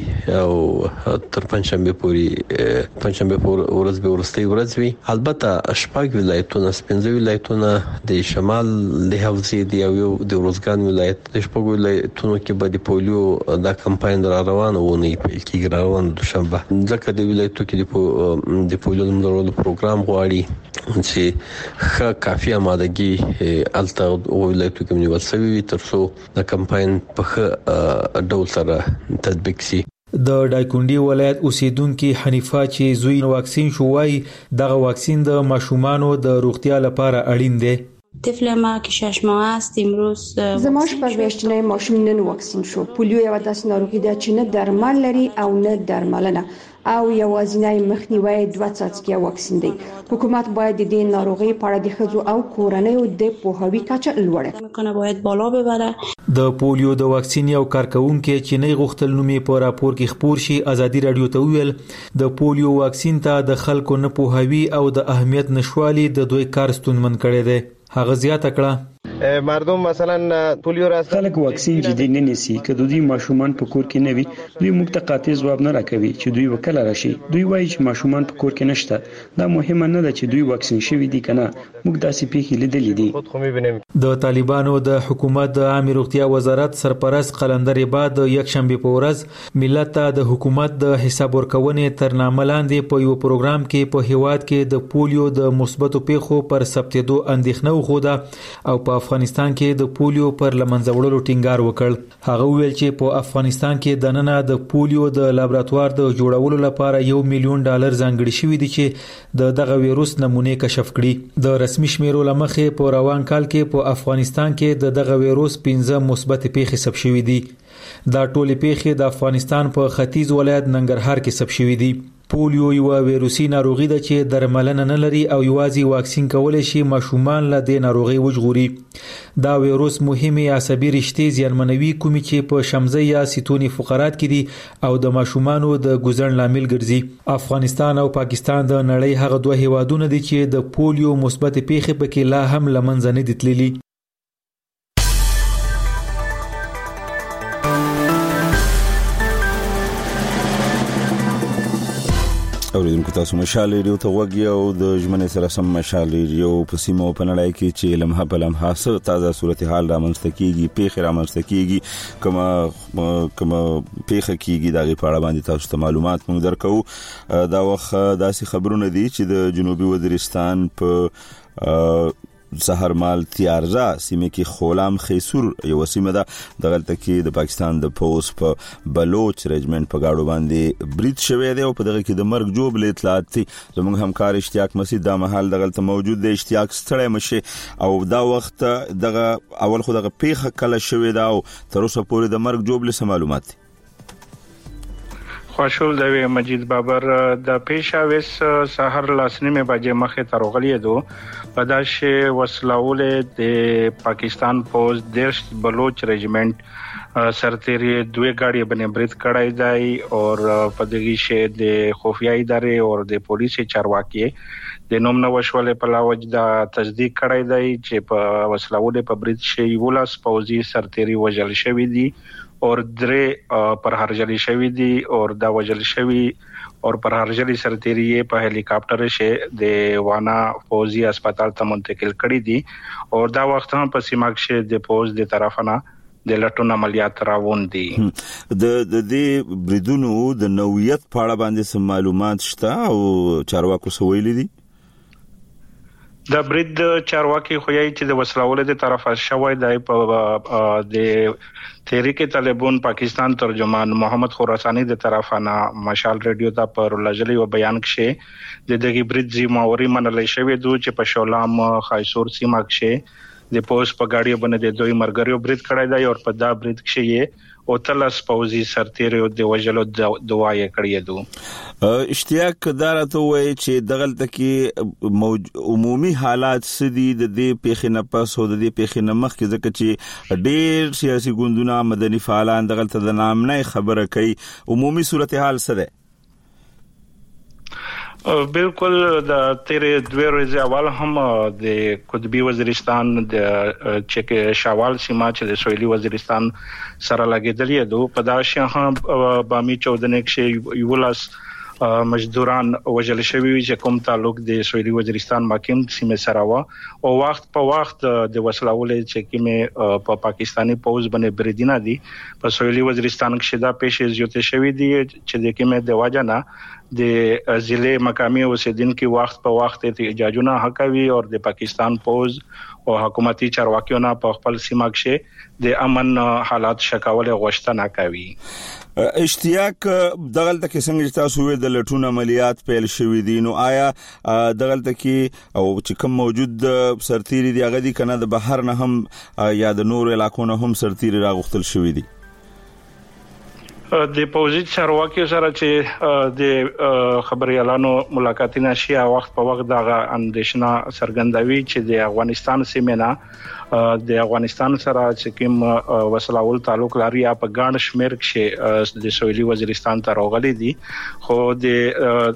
او تر پنځشنبه پورې پنځشنبه ورځ به ورستي ورځ وي البته شپږ ولایتونه سپنځه ولایتونه د شمال د حوزې دی او د اروزګان ولایت د شپږ ولایتونو کې به د پولیو دا کمپاین را روانه ونه پیل کیږي روان دوشنبه ځکه د ولایتو کې د پولیو د پروګرام غواړي چې ښه کافي آمادګي الته ولایتو کې نیول شوی تر څو د کمپاین په ډول سره تطبیق شي د دایکونډي ولایت اوسیدونکو حنیفه چې زوی واکسین شوی دغه واکسین د ماشومانو د روغتیا لپاره اړین دی طفل ما که شش ماه است امروز زما شپږ میاشتنی ماشوم نن واکسین شو پولیو یو داسې ناروغي ده چې نه درمل لري او نه درملنه او یوازینی مخنیوي دوه څاڅکي واکسین دی حکومت باید د دې ناروغي په اړه د خځو او کورنیو د پوهاوي کچه لوړه کنه باید بالا ببره د پولیو د واکسین یو کارکونکو چې نه غوښتل نومې په راپور کې خبر شي ازادي رادیو ته ویل د پولیو واکسین ته د خلکو نه پوهاوي او د اهمیت نشوالي د دوی کار ستونمن کړي دي هغه زیاته کړه مردم مثلا پولیو را خلک واکسین جدي نه نسی کله دوی ماشومان په کور کې نه وي دوی موږ ته قاطع ځواب نه راکوي چې دوی وکړه راشي دوی وایي چې ماشومان په کور کې نشته دا مهمه نه ده چې دوی واکسین شوي دي کنه موږ داسې پیښې لیدلې دي د طالبانو د حکومت د عامه روغتیا وزارت سرپرست قلندر عباد یک شنبه په ورځ ملت ته د حکومت د حساب ورکونې تر نامه لاندې په یو پروګرام کې په هیواد کې د پولیو د مثبتو پیښو پر ثبتېدو اندېښنه وخوده او په افغانستان کې د پولیو پر لمنځه وړلو ټینګار وکړ هغه ویل چې په افغانستان کې د نننه د پولیو د لابراتوار د جوړولو لپاره یو میلیون ډالر ځانګړي شوی دي چې د دغه وایروس نمونه کشف کړي د رسمي شمیرو لمخې په روان کال کې په افغانستان کې د دغه وایروس پنځه مثبت پیښې ثبت شوې دي دا ټولې پیښې د افغانستان په ختیځ ولایت ننګرهار کې ثبت شوې دي پولیو یو وایروسي ناروغي ده چې درملنه نه لري او یوازې واکسین کولای شي ماشومان له دې ناروغي وژغوري دا وایروس مهمه عصبي رشتې زیانمنوي کومې چې په شمزه یا سیتونی فقرات کې دي او د ماشومانو د ګوزن لامل ګرځي افغانستان او پاکستان د نړۍ هغه دوه هیوادونه دي چې د پولیو مثبت پیښې پکې لا هم لمنځه نه دي تللي اوریدونکو تاسو مشال ریډیو ته وګورئ او د ژمنې سره سم مشال ریډیو په سیمو په نړۍ کې چې لمحه په لمحه څه تازه صورتحال رامنځته کیږي پیښې رامنځته کیږي کومه کومه پیښه کیږي دغه په اړه باندې تاسو ته معلومات موږ درکو دا وخت داسې خبرونه دي چې د جنوبي وزیرستان په سحرمال تیارزا سیمه کې خولام خیسور یو سیمه ده دغلته کې د پاکستان د پوس په بلوچ رجمنټ په گاډو باندې بریټ شوی دی او په دغه کې د مرګ جوب اطلاعات دي زموږ همکار اشتیاق مسجد د محل دغلته موجود دی اشتیاق ستړی مشه او دا وخت دغه اول خو دغه پیښه کله شوی دا او تر اوسه پورې د مرګ جوب له معلومات دي خوشحال دی مجید بابر د پیښاویس سحر لاسنیمه بجې مخه ترغلی دو پداشه وسلاول د پاکستان پوز دیش بلوچ رجمنټ سرتيري دوه گاڑی باندې بریټ کړای دی او پدغه شه د خفیه ادارې او د پولیس چارواکي د نوم نو وشول په لاوج د تصدیق کړای دی چې په وسلاول په بریټ شي ولاس پوزي سرتيري وجل شوی دی او درې پر هرجلی شوی دي او دا وجل شوی او پر هرجلی سرتيري په هلي کاپټر شه د وانا فوزي هسپتال ته منتقل کړي دي او دا وخت هم په سیمه کې د پوز د طرفنا د لټون عملیات راوون دي. د د دې بریدونو د نوعیت په اړه باندې سم معلومات شته او چارواکو سویل دي؟ د برید چارواکي خوایي چې د وسلوالو د طرفه شوی دی په د تحریک طالبان پاکستان ترجمان محمد خراسانی د طرفه نه مشال ریډیو ته پر لجلی و بیان کړي د دغه برید زمواري منلې شوی دوی چې په شولام خایسور سیمه کې د پوس په گاډي باندې د دوی مرګريو برید کړی دی او په دا برید کې یې او تلس پوزي سرتيرو د وجلو دعای کړی دو. اشتیاق دارته وای چې دغلت کې موج... عمومي حالات سدي د دې پیښې نه پس او د دې پیښې نه مخ کې ځکه چې ډېر سیاسي ګوندونه مدني فعالان دغلت د نام نه خبره کوي عمومي صورتحال څه ده؟ بالکل د تیرې دوه ورځې اول هم د قطبي وزیرستان د چک شوال سیمه چې د سویلي وزیرستان سره لګیدلې دو په داشه هم بامي چودنه کې یولاس مزدوران وجل شوی چې کوم تعلق د سویلي وزیرستان محکم سیمه سره وا او وخت په وخت د وسلوالې چې کیمه په پاکستانی پوز باندې بریدینه دي په سویلي وزیرستان کې دا پیښې زیاته شوې دي چې د کیمه د واجنه د ضلع مقامی اوسیدونکو وخت په وخت احتجاجونه حقوي او د پاکستان پوز او حکومتي چارواکیونه په خپل سیمه کې د امن حالات شکاول غوښتنه کوي. اشتیاق دغلت کې څنګه تاسو وې د لټون عملیات پیل شوې دي نو آیا دغلت کې او چې کوم موجود سرتيري دی هغه دي کنه د بهر نه هم یا د نور علاقو نه هم سرتيري راغختل شوې دي؟ د پوزي چارواکي سره چې د خبريالانو ملاقاتونه شي وخت په وخت دغه اندیشنه سرګندوي چې د افغانستان سیمه د افغانستان سره چې کوم وسلوال تعلق لري په ګڼ شمیر کې د سویلي وزیرستان ته راغلي دي خو د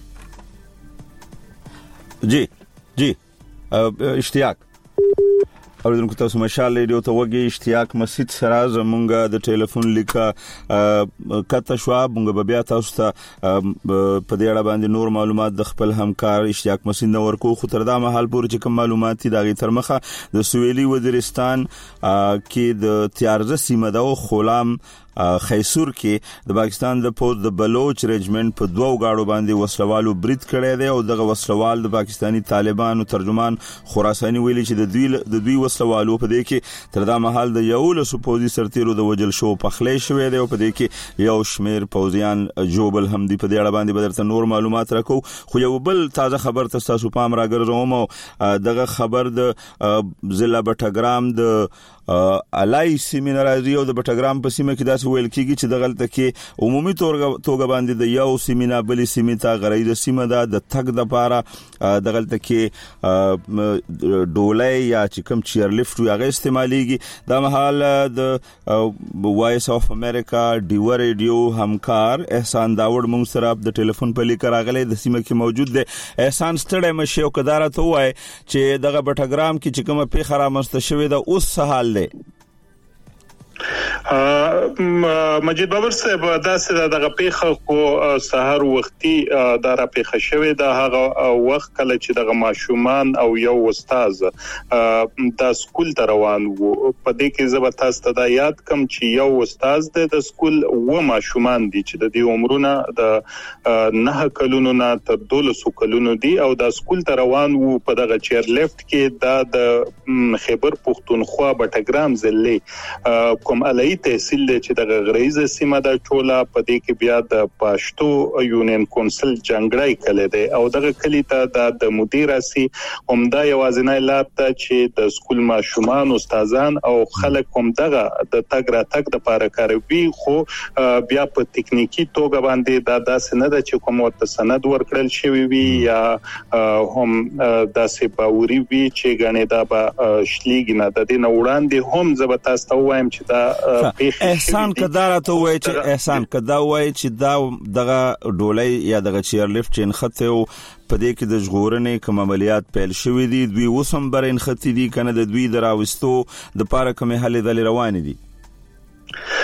جی جی اشتیاق اوریدونکو تاسو مشال ریډیو ته وګورئ اشتیاق مسجد سره زمونږ د ټلیفون لیکه کته شو مونږ بیا تاسو ته په دې اړه باندې نور معلومات د خپل همکار اشتیاق مسجد نو ورکو خو تر دا مهال پورې چې کوم معلومات دي دا غي تر مخه د سویلي وزیرستان کې د تیارزه سیمه د خولام خیسور کې د پاکستان د پوز د بلوچ رجمنټ په دوو غاړو باندې وسلوالو برید کړی دی او دغه وسلوال د پاکستانی طالبانو ترجمان خراسانی ویلي چې د دوی د دوی وسلوالو په دې کې تر دا مهال د یو له سپوزي سرتیرو د وجل شو په خلې شوې دی او په دې کې یو شمیر پوزیان جوبل هم دی په دې اړه باندې بدرته نور معلومات راکو خو یو بل تازه خبر تاسو پام راګرځوم او دغه خبر د ضلع بټګرام د علای سیمه راځي او د بټګرام په سیمه کې داسې ویل کیږي چې دغلت کې عمومي توګه باندې د یو سیمه بلې سیمه ته غړي د سیمه د تک د پاره دغلت کې ډولای یا چې کوم چیر لفټ هغه استعماليږي د محل د وایس اف امریکا ډیو ریډیو همکار احسان داوود مونږ سره د ټلیفون په لیک راغلی د سیمه کې موجود دی. احسان ستړی مشه او کدارته وای چې دغه بټګرام کې چې کومه پیښه رامنځته شوې ده اوس سهال دی. مجید بابر صاحب داسې دغه پیښه کو سحر وختي دا را پیښه شوې ده هغه وخت کله چې دغه ماشومان او یو استاد د سکول ته روان وو په دې کې زه به تاسو ته دا یاد کوم چې یو استاد د سکول و ماشومان دي چې د دې عمرونه د نه کلونو نه تر دولسو کلونو دي او د سکول ته روان وو په دغه چیر لیفت کې دا د خیبر پښتونخوا بټګرام ضلع کوم علي تحصیل چې د غریزه سیمه د ټوله په دې کې بیا د پښتو یونین کونسل جنگړای کړي دي او دغه کلی ته د مدیر سي همدا یوازینی لار ته چې د سکول ماشومان استادان او خلک هم دغه د تګ را تګ د پاره کوي خو بیا په ټکنیکی توګه باندې دا داسې نه ده چې کوم ورته سند ورکړل شوی وي یا هم داسې باوري وي چې غنې دا به شلیګ نه د دې نه وړاندې هم زبتا وایم چې دا احسان کدار ته وای چې احسان کدا وای چې دا دغه ډولۍ یا دغه چیر لیفټ چین خطه او په دې کې د ژغورنې کوم عملیات پیل شوې دي دوی وسم برین خطي دي کنه د دوی دراوستو د پاره کومه حل د روان دي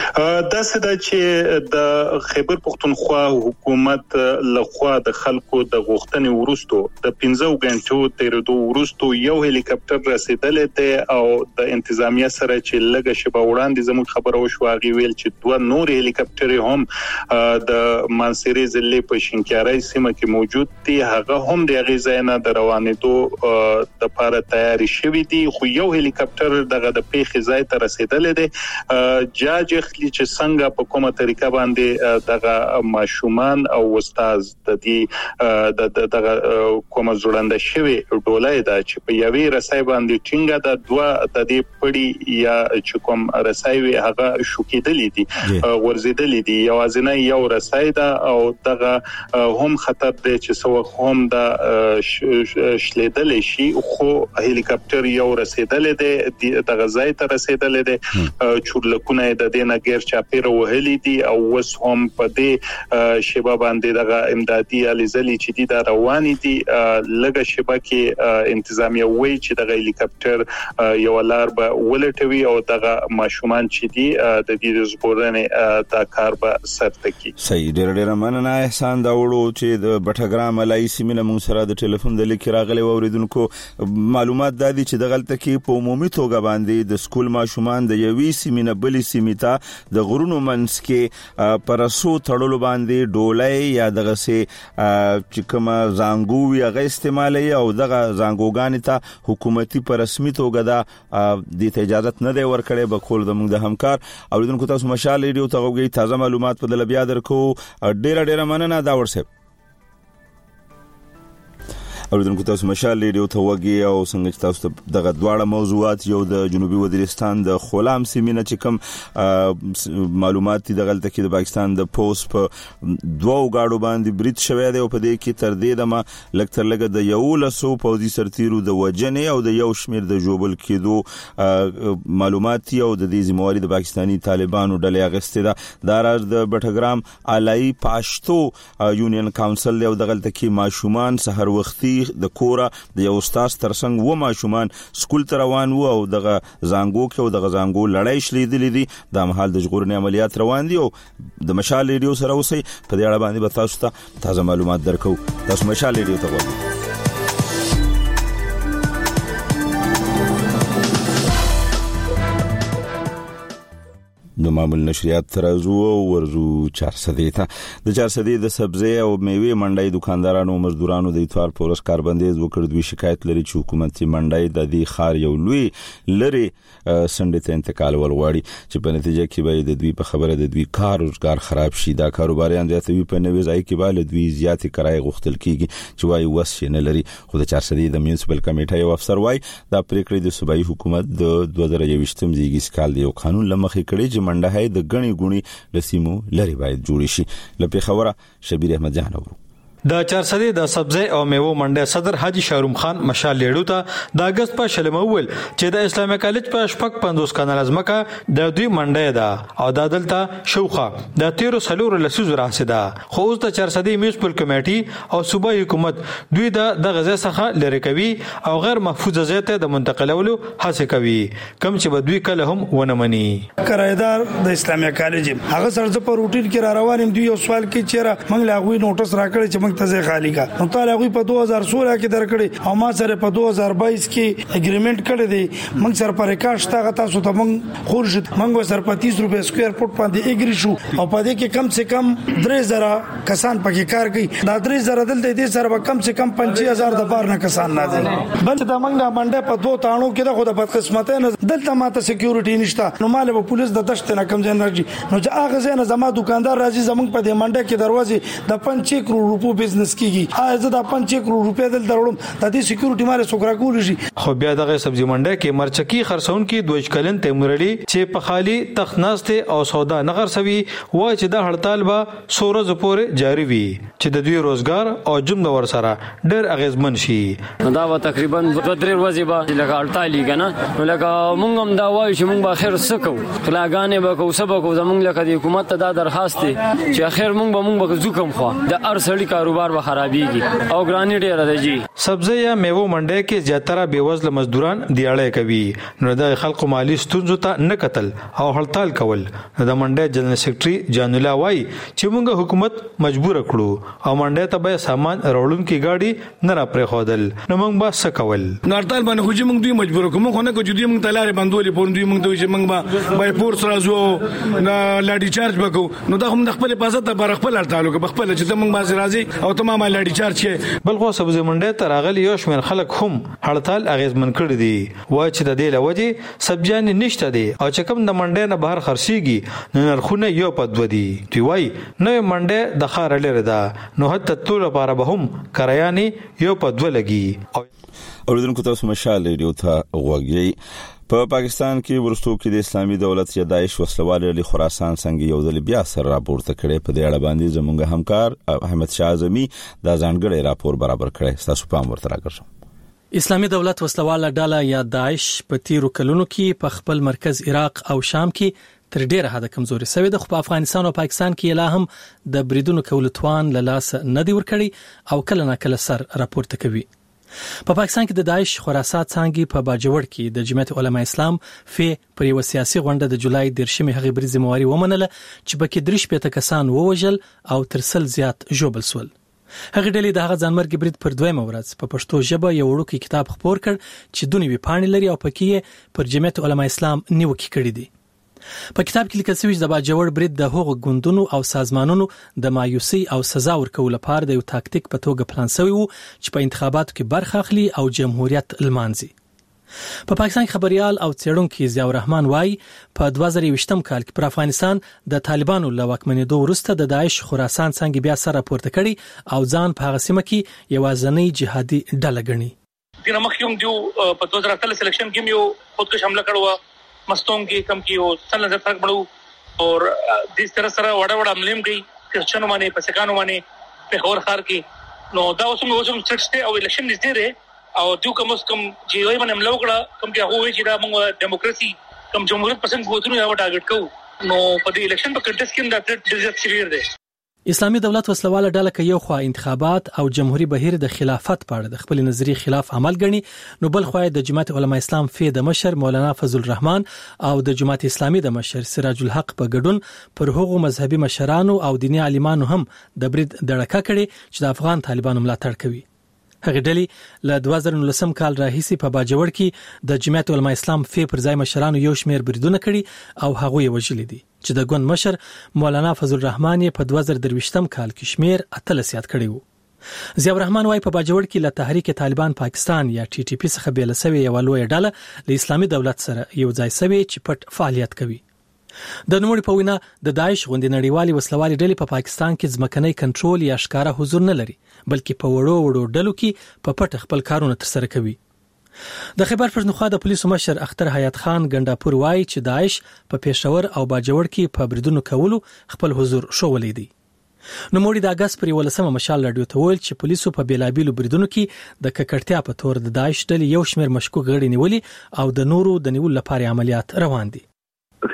دا څه چې د خیبر پختونخوا حکومت لخوا د خلکو د غوښتنې ورستو د پنځه غنټو تیرېدو ورستو یو هلیکاپټر رسیدل ته او د انتظامیه سره چې لږه شپه وړاندې زموږ خبره وشو هغه ویل چې دوه نور هلیکاپټر هم د مانسيري ضلع په شینکیاري سیمه کې موجود دي هغه هم د غزاینه د روانېدو د لپاره تیاری شوی دي خو یو هلیکاپټر دغه د پیښې ځای ته رسیدل دي جاج خلی چې څنګه په کومه طریقه باندې دغه ماشومان او استاد د دې دغه کومه جوړنده شوی ډولای دا چې په یوې رسای باندې ټینګه د دوه د دې پړی یا چې کوم رسای وي هغه شوکېدلې دي ورزيدلې دي یوازینه یو رسای دا او دغه هم خطر دی چې سو هم د شلیدل شي خو هلیکاپټر یو رسیدل دی د غزای ته رسیدل دی چورلکونه د دینه غیر چاپیره وهلې دي او وس هم په دې شبا باندې دغه امدادي الیزلی چې دي د رواني دي لګه شبا کې انتظامیه وایي چې د هلیکاپټر یو لار به ولټوي او دغه ماشومان چې دي د دې زبورنه دا کار به سرته کی صحیح ډېر ډېر مننه احسان دا وړو چې د بټګرام لای سیمه مون سره د ټلیفون د لیک راغلي اوریدونکو معلومات د دې چې د غلطه کې په عمومي توګه باندې د سکول ماشومان د یوې سیمه بلې سیمه ته د غرونو منځ کې پرسو تړلو باندې ډولای یا دغه سي چې کومه زنګو وی غو استعمالي او دغه زنګوګان ته حکومتي په رسمي توګه د دې اجازه نه دی ورکړې بخول زموږ د همکار اوریدونکو تاسو مشال ریډیو ته وګورئ تازه معلومات په دل بیا درکو ډیر ډیر مننه دا ورسه اوریدونکو تاسو مشال ریډیو ته وګورئ او څنګه چې تاسو دغه دواړه موضوعات یو د جنوبي وزیرستان د خلام سیمینه چې کوم معلومات دي دغه تل کې د پاکستان د پوس په دوه غاړو باندې بریټ شوی دی او په دې کې تر دې دمه لکتر لګه د یو لسو پوزي سرتیرو د وجنې او د یو شمیر د جوبل کېدو معلومات او د دې ذمہواری د پاکستانی طالبانو ډلې اغسته ده د راز د بټګرام علای پاشتو یونین کونسل له دغه تل کې ماشومان سحر وختي د کورا د یو استاد ترڅنګ و ماشومان سکول ته روان وو او دغه زنګو کې او دغه زنګو لړۍ شلیدلې دي د مهال د ژغورنې عملیات روان دي او د مشال ریډیو سره اوسئ په دې اړه باندې به تاسو ته تازه معلومات درکو تاسو مشال ریډیو ته وګورئ د معمول نشریات ترازو ورزو چارسدی ته د چارسدی د سبزی او میوه منډای دکاندارانو او مزدورانو د اتوار پورس کاربندیز وکړ دوی شکایت لري چې حکومتي منډای د دې خار یو لوی لري سندې ته انتقال ولغواړي چې په نتیجه کې به د دوی په خبره د دوی کار روزګار خراب شي دا کاروباریان زیاتوي په نوې ځای کې به د دوی زیاتې کرای غوښتل کیږي چې وايي وسه نه لري خو د چارسدی د میونسپل کمیټه یو افسر وايي دا پریکړه د صوبایي حکومت د دوه زره یوویشتم زیږیز کال د یو قانون لمخې کړي چې منډه د غني غوني لسیمو لري باید جوړ شي لپاره خبره شبیر احمد جان اورو د چارسدی د سبزی او میوه منډه صدر حاجی شاروم خان مشال لیړو ته د اگست په شلمه ول چې د اسلامي کالج په شپږ پنځوس کانال ازمکه د دوی منډه ده او د دلته شوخه د تیرو سلور لسیزو راسیده خو اوس د چارسدی میونسپل کمیټي او صوبایي حکومت دوی د غزا څخه لری کوي او غیر محفوظه ځای ته د منتقلولو هڅه کوي کم چې بدوی کله هم ونه مني کرایدار د اسلامي کالج هغه سره په روټین کې را روانم دوی یو سوال کې چیرې موږ لا غوي نوټس راکړی چې ته خالی کا نو تعالی غوي په دوه هزار سولہ کې درکړي او ما سره په دوه هزار بائیس کې اګریمنت کړی دی موږ سره پر ریکارډ تا غتا سو ته موږ خورشت موږ سره په تیس روپے سکوير فوټ باندې اګری شو او په دې کې کم سے کم درې زره کسان پکې کار کوي دا درې زره دلته دې سره کم سے کم پنځه هزار د بار نه کسان نازل بل دا موږ نه منډه په دوه تاڼو کې د خو د بدقسمت نه دلته ماته سکیورټي نشته نو مال په پولیس د دشت نه کم ځای راځي نو چې هغه ځای نه زما دکاندار راځي زمونږ په دې منډه کې دروازه د پنځه کروڑ روپو بزنس کیږي آزاد پنځه کروڑ روپے دل درولم د دې سکیورټي مال سوکرا کول شي خو بیا دغه سبزی منډه کې مرچکی خرڅون کې دوج کلن تیمورلی چې په خالي تخناسته او سودا نغر سوي وای چې د هړتال به سورز پورې جاری وي چې د دوی روزګار او جمله ور سره ډېر اغیزمن شي. دا و تقریبا دوه درې ورځې به لکه اړتالي کنه نو لکه مونږ هم دا وایو چې مونږ به اخر سکو خلاګانې به کو سبا کو زمونږ لکه د حکومت ته دا درخواست دی چې اخر مونږ به مونږ به زوکم خو د ارسړي کاروبار به خرابېږي او ګرانی ډېر راځي. سبزی یا میوه منډي کې زیاتره بیوزله مزدوران دیاړې کوي نو د خلکو مالی ستونزو ته نه قتل او هړتال کول. د منډي جنرال سیکریټري جان الله وای چې موږ حکومت مجبور کړو او منډي ته به سامان راوړونکي گاډي نه را پرې خودل نو موږ به سکول نو هړتال باندې خو چې موږ دوی مجبور کوم خو نه کو چې دوی موږ تلارې باندې پون دوی موږ دوی چې موږ به بای فورس راځو نه لاډي چارج وکړو نو دا هم د خپل حفاظت لپاره خپل هړتال وکړو خپل چې موږ باز راځي او تمام لاډي چارج کې بل خو سبزی منډي ته راغلي یو شمېر خلک هم هړتال اغیزمن کړی دي وای چې د دې لوجه سبزیان نشته دي او چې کوم د منډي نه بهر خرسيږي نو نرخونه یو په دوه دي. دوی وای نو منډي د خار لري دا نو حتی ټول لپاره به هم کرایاني یو په دوه لګي. اوریدونکو تاسو مشال ریډیو ته غوږی. په پاکستان کې ورستو کې د اسلامي دولت یا داعش وسلوال له خراسان څنګه یو ځل بیا سر راپورته کړي په دې اړه باندې زموږ همکار احمد شاه اعظمي دا ځانګړی راپور برابر کړی. تاسو پام ورته راکړئ. اسلامي دولت وسلوال ډله یا داعش په تیرو کلونو کې په خپل مرکز عراق او شام کې تر ډیره حد کمزوري شوی د خو په افغانستان او پاکستان کې لا هم د بریدونو کول توان له لاس نه دی ورکړي او کله نه کله سر راپورته کوي. په پاکستان کې د داعش خراسان څنګه په باجوړ کې د جمعیت علماء اسلام فی پر یو سیاسي غونډه د جولای دیرشمې هغه بریز مواري ومنله چې بکې درش پېته کسان ووجل او ترسل زیات جوبل سول. هغه ډلې د هغه ځانمرګ برید پر دویمه ورځ په پښتو ژبه یو وړوکی کتاب خپور کړ چې دونی وی پاڼې لري او پکې پر جمعیت علماء اسلام نیوکه کړې دي. په کتاب کې لیکل شوی چې د باجوړ برید د هغو ګوندونو او سازمانونو د مایوسي او سزا ورکول لپاره د یو تاکتیک په توګه پلان شوی وو چې په انتخاباتو کې برخه اخلي او جمهوریت لمانځي. په پاکستان کې خبريال او څېړونکو ضیاء الرحمن وايي په دوه زره یوویشتم کال کې پر افغانستان د طالبانو له واکمنېدو وروسته د داعش خراسان څنګه بیا سره پورته کړي او ځان په هغه سیمه کې یوازنۍ جهادي ډله ګڼي. دغه مخکوم دیو په دوه زره اتلس سلیکشن کې یو خودکش حمله کړو مستون کې کم کې او څل نظر فرق بړو اور د اس طرح سره وړه وړه عملیم گئی کرچنو باندې پسکانو باندې په خور خار کې نو دا اوسم اوسم سټسته او الیکشن نږدې ده او دیو کوم کوم چې وای باندې عمله وکړه کوم کې هغه چې دا موږ دیموکراسي کوم جمهوریت پسند ووتونو یو ټارګټ کوو نو په دې الیکشن په کنټیسټ کې دا ډېر ډېر سیویر دی. اسلامي دولت وسلواله ډله کې یو خو انتخابات او جمهوریت بهیر د خلافت په اړه د خپل نظری خلاف عمل غني نو بل خو د جماعت علماء اسلام فی د مشر مولانا فضل الرحمن او د جماعت اسلامي د مشر سراج الحق په ګډون پر هغو مذهبي مشرانو او دینی عالمانو هم د برید دړکه کړي چې د افغان طالبانو ملاتړ کوي. هغه ډلې له دوه زره نولسم کال راهیسي په باجوړ کې د جماعت علماء اسلام فی پر ځای مشرانو یو شمیر بریدونه کړي او هغه یې وجلي دي چې د ګوند مشر مولانا فضل الرحمن په دوه زره درویشتم کال کې شمیر اتلس یاد کړی وو. ضیاء الرحمن وايي په باجوړ کې له تحریک طالبان پاکستان یا ټي ټي پی څخه بیل شوی یو لوی ډله له اسلامي دولت سره یو ځای شوی چې پټ فعالیت کوي. د نوموړي په وینا د داعش غوندې نړیوالي وسلوالي ډلې په پاکستان کې ځمکنۍ کنټرول یا ښکارا حضور نه لري بلکې په وړو وړو ډلو کې په پټ خپل کارونه ترسره کوي. د خیبر پښتونخوا د پولیسو مشر اختر حیات خان ګنداپور وايي چې داعش په پېښور او باجوړ کې په بریدونو کولو خپل حضور شوولې دي. نو موږ د اگست پر ولسمه مشال رادیو ته ویل چې پولیسو په بیلابیلو بریدونو کې د ککړتیا په تور د داعش ډلې یو شمېر مشکوک غړي نیولي او د نورو د نیول لپاره عملیات روان دي. د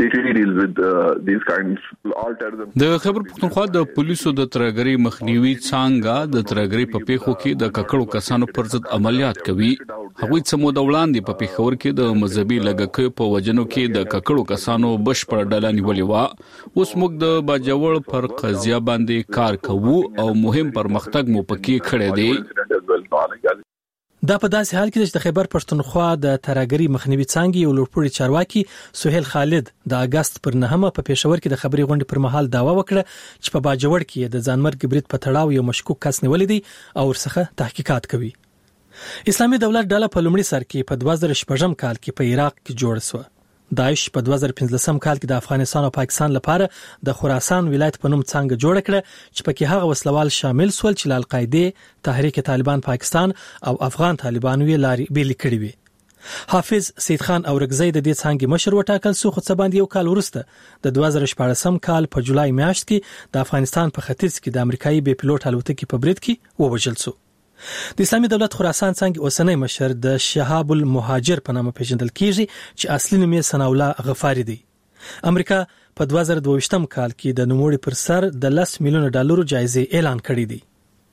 خیبر پښتونخوا د پولیسو د ترګری مخنیوي څنګه د ترګری په پیښو کې د ککړو کسانو پر ضد عملیات کوي. هغوی سمو د وړاندې په پیښور کې د مذهبي لګکې په وجنو کې د ککړو کسانو بشپړ ډله نیولې و. اوس موږ د باجوړ پر قضیه باندې کار کوو او مهم پرمختګ مو پکې کړی دی. دا په داسې حال کې چې د خیبر پښتونخوا د ترګری مخنیوي څنګه یو لوړپوړي چارواکي سہیل خالد د اگست پر نهمه په پېښور کې د خبري غونډې پر مهال داوا وکړه چې په باجوړ کې د ځانمرګ برید په تړاو یو مشکوک کس نیولې دي او ورڅخه تحقیقات کوي. اسلامي دولت ډله په لومړي سر کې په دوه زره شپږم کال کې په عراق کې جوړ شو. داعش په دوه زره پنځلسم کال کې د افغانستان او پاکستان لپاره د خراسان ولایت په نوم څنګه جوړ کړه چې پکې هغه وسلوال شامل سول چې القاعده، تحریک طالبان پاکستان او افغان طالبانو یې لاري بیل کړې وي. حافظ سید خان اورګزی د دې څنګه مشر وټاکل سو، خو څه باندې یو کال وروسته د دوه زره شپږم کال په جولای میاشت کې د افغانستان په ختیځ کې د امریکایي بې پیلوټ الوتکې په برید کې ووژل سو. د اسلامي دولت خراسان څنګه اوسنۍ مشر د شهاب المهاجر په نامه پیژندل کیږي چې اصلي نوم یې ثناء الله غفاری دی. امریکا په دوه زره دوه کال کې د نوموړي پر سر د لس میلیون ډالرو جایزه اعلان کړې دی.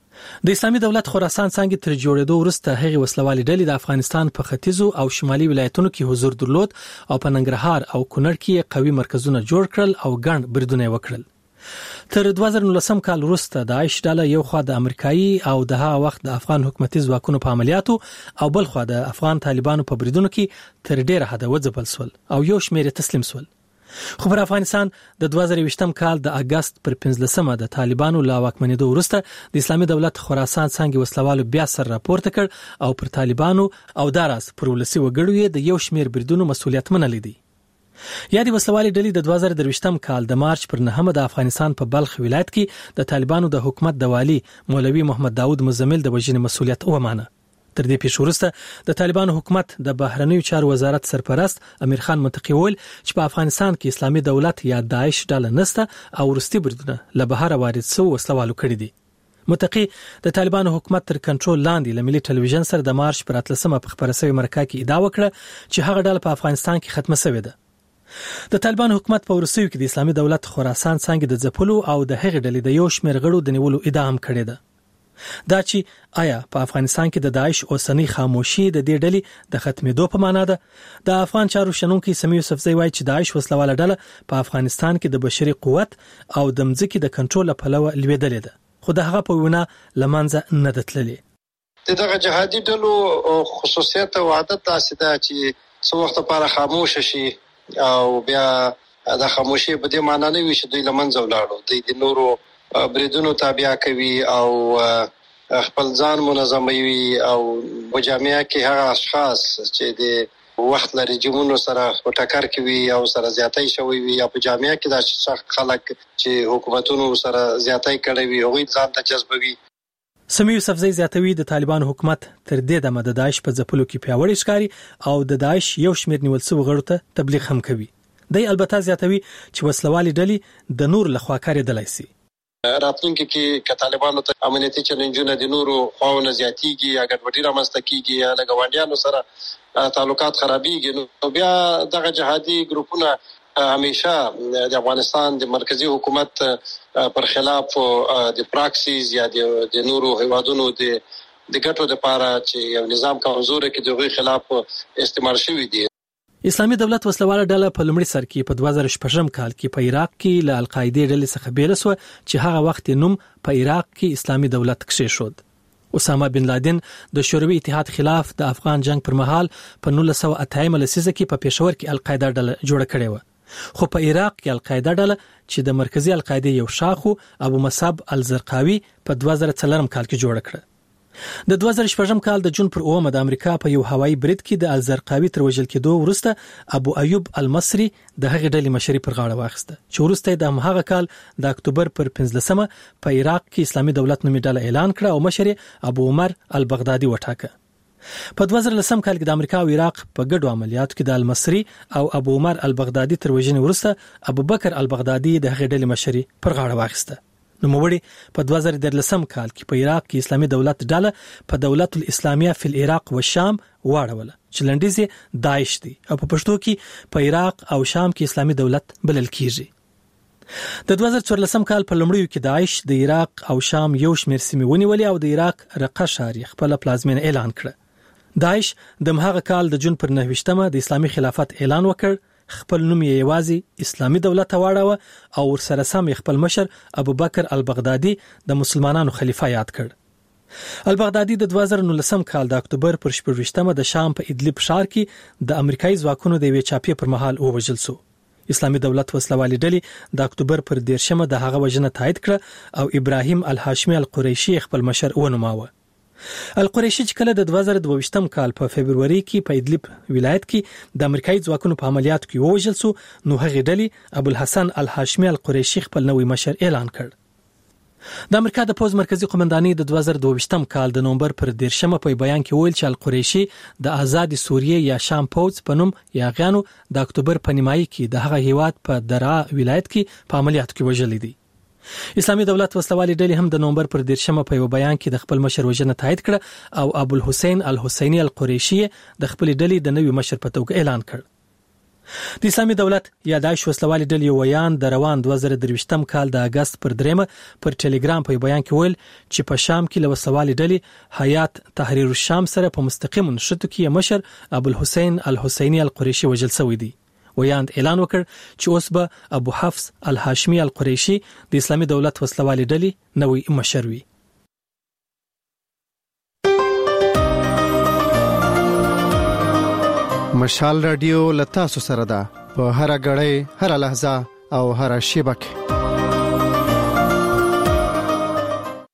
د اسلامي دولت خراسان څنګه تر جوړېدو وروسته هغه وسلوالې ډلې د افغانستان په ختیځو او شمالي ولایتونو کې حضور درلود او په ننګرهار او کونړ کې قوي مرکزونه جوړ کړل او ګڼ بریدونه وکړل. تر دوه زره نولسم کال وروسته د داعش ډله یو خوا د امریکایي او د هغه وخت د افغان حکومتي ځواکونو په عملیاتو او بل خوا د افغان طالبانو په بریدونو کې تر ډیره حد وځپل سول او یو شمېر تسلیم سول. خو پر افغانستان د دوه زره یوولسم کال د اگست پر پنځلسمه د طالبانو لا واکمنېدو وروسته د اسلامي دولت خراسان څنګه وسلوالو بیا سر راپورته کړ او پر طالبانو او داراز پر ولسی وګړو د یو شمیر بریدونو مسولیت منل دي. یا د وسلوالې ډلې د دوه زره درویشتم کال د مارچ پر نهمه د افغانستان په بلخ ولایت کې د طالبانو د حکومت د والی مولوي محمد داود مزمل د وژنې مسولیت ومانه. تر دې پیښو وروسته د طالبانو حکومت د بهرنیو چارو وزارت سرپرست امیر خان منطقي ویل چې په افغانستان کې اسلامي دولت یا داعش ډله نسته او ورستي بریدونه له بهر وارد شو وسلوالو کړی دي. منطقي د طالبانو حکومت تر کنټرول لاندې له ملي ټلویزیون سره د مارچ پر اتلسمه په خبري شوی مرکه کې ادعا وکړه چې هغه ډله په افغانستان کې ختمه شوې ده. د طالبانو حکومت په ورسوي کې د اسلامي دولت خراسان څنګه د ځپلو او د هغې ډلې د یو شمېر غړو د نیولو ادعا هم کړې ده. دا چې آیا په افغانستان کې د داعش اوسنۍ خاموشي د دې ډلې د ختمېدو په معنا ده؟ د افغان چارو شنونکي سمیع یوسفزی وایي چې داعش وسلواله ډله په افغانستان کې د بشري قوت او د مځکې د کنټرول لپاره لویدلې ده، خو د هغه په وینا لمنځه نه دتللې. دغه جهادي ډلو خصوصیت او عادت داسې ده چې څو وخت لپاره خاموش شي او بیا د خاموشي په دې معنا نه وي چې دوی لمنځه ولاړو، دوی د نورو بریدونو تابع کوي او خپل ځان منظموي او په جامعه کې هغه اشخاص چې د وخت لري رژیمونو سره ټکر کوي او سره زیاتای شوی وي او په جامعه کې د خلک چې حکومتونو سره زیاتای کړي وي هغوی ځان ته جذبوي. سمیع یوسفزی زیاتوي د طالبانو حکومت تر دې دمه د داعش په ځپلو کې پیاوړی ښکاري او د داعش یو شمېر نیول شوي غړو ته تبلیغ هم کوي. دی البته زیاتوي چې وسلوالې ډلې د نور لخوا کارېدلی شي. راتلونکي کې که طالبانو ته امنیتي چیلنجونه د نورو خواونه زیاتیږي یا ګډوډي رامنځته کیږي یا له ګاونډیانو سره تعلقات خرابېږي، نو بیا دغه جهادي ګروپونه همیشه د افغانستان د مرکزی حکومت پر خلاف د پراکسیز یا د نورو هیوادونو د د ګټو لپاره چې یو نظام کمزور کې دغه خلاف استعمال شوی دی. اسلامي دولت وسلواله ډله په لومړي سر کې په دوه زره شپږم کال کې په عراق کې له القاعده ډلې څخه بیل شو چې هغه وخت نوم په عراق کې اسلامي دولت کېښود. اسامه بن لادن د شوروي اتحاد خلاف د افغان جنگ پر مهال په نولس سوه اتیا لسیزه کې په پېښور کې القاعده ډله جوړه کړې و، خو په عراق کې القاعده ډله چې د مرکزی القاعده یو شاخو ابو مصعب الزرقاوي په دوه زره څلورم کال کې جوړه کړه. د دوه زره شپږم کال د جون پر اومه د امریکا په یو هوایي برید کې د الزرقاوي تر وژل کېدو وروسته ابو ایوب المصري د هغې ډلې مشري پر غاړه واخیسته چې وروسته د هماغه کال د اکتوبر پر پنځلسمه په عراق کې اسلامي دولت نومي ډله اعلان کړه او مشر ابو عمر البغدادي وټاکه. په دوه زره لسم کال کې د امریکا او عراق په ګډو عملیاتو کې د المصري او ابو عمر البغدادي تر وژنې وروسته ابو بکر البغدادي د هغې ډلې مشري پر غاړه واخیسته. نو موړي په دوه زره درلسم کال کې په عراق کې اسلامي دولت ډله په دولت الاسلامیه فی العراق و شام واړوله چې لنډیز داعش دی او په پښتو کې په عراق او شام کې اسلامي دولت بلل کیږي. د دوه زره څوارلسم کال په لومړیو کې داعش د عراق او شام یو شمېر سیمې ونیولې او د عراق رقه ښار خپل پلازمینه اعلان کړه. داعش د مهاغه کال د جون پر نهویشتمه د اسلامي خلافت اعلان وکړ، خپل نوم یې یوازې اسلامي دولت واړاوه او ورسره سم خپل مشر ابو بکر البغدادي د مسلمانانو خلیفہ یاد کړ. البغدادي د دوه زره نولسم کال د اکتوبر پر شپږویشتمه د شام په ادلب ښار کې د امریکایي ځواکونو د یوې چاپې پر مهال ووژل شو. اسلامي دولت وسلوالې ډلې د اکتوبر پر دیرشمه د هغه وژنه تایید کړه او ابراهیم الهاشمي القریشي خپل مشر ونوماوه. القریشي چې کله د دوه زره دوهویشتم کال په فبرवरी کې په ادلب ولایت کې د امریکایي ځواکونو په عملیاتو کې ووژل شو، نو هغې ډلې ابو الحسن الهاشمي القریشي خپل نوی مشر اعلان کړ. د امریکا د پوز مرکزی قومندانۍ د دوه زره دوه ویشتم کال د نومبر پر دیرشمه په بیان کې ویل چې القریشي د آزاد سوریه یا شام پوز په نوم یاغیانو د اکتوبر په نیمایي کې د هغه هیواد په درعا ولایت کې په عملیاتو کې وژل دي. اسلامي دولت وسلوالې ډلې هم د نومبر پر دیرشمه په بیان کې د خپل مشر وژنه تایید کړه او ابو الحسین الحسینی القریشي د خپل ډلې د نوي مشر په توګه اعلان کړ. د اسلامي دولت یا داعش وسلوالې ډلې ویان د روان دوه زره درویشتم کال د اگست پر دریمه پر ټلګرام په بیان کې ویل چې په شام کې له وسلوالې ډلې حیات تحریر الشام سره په مستقیم نشټو کې مشر ابو الحسین الحسینی القریشي وژل شوی دی. ویان اعلان وکړ چې اوس به ابو حفص الهاشمي القریشي د اسلامي دولت وسلوالې ډلې نوی مشر وي. مشال رادیو لتا سره ده په هر غړې هر لحظه او هر شیبه کې.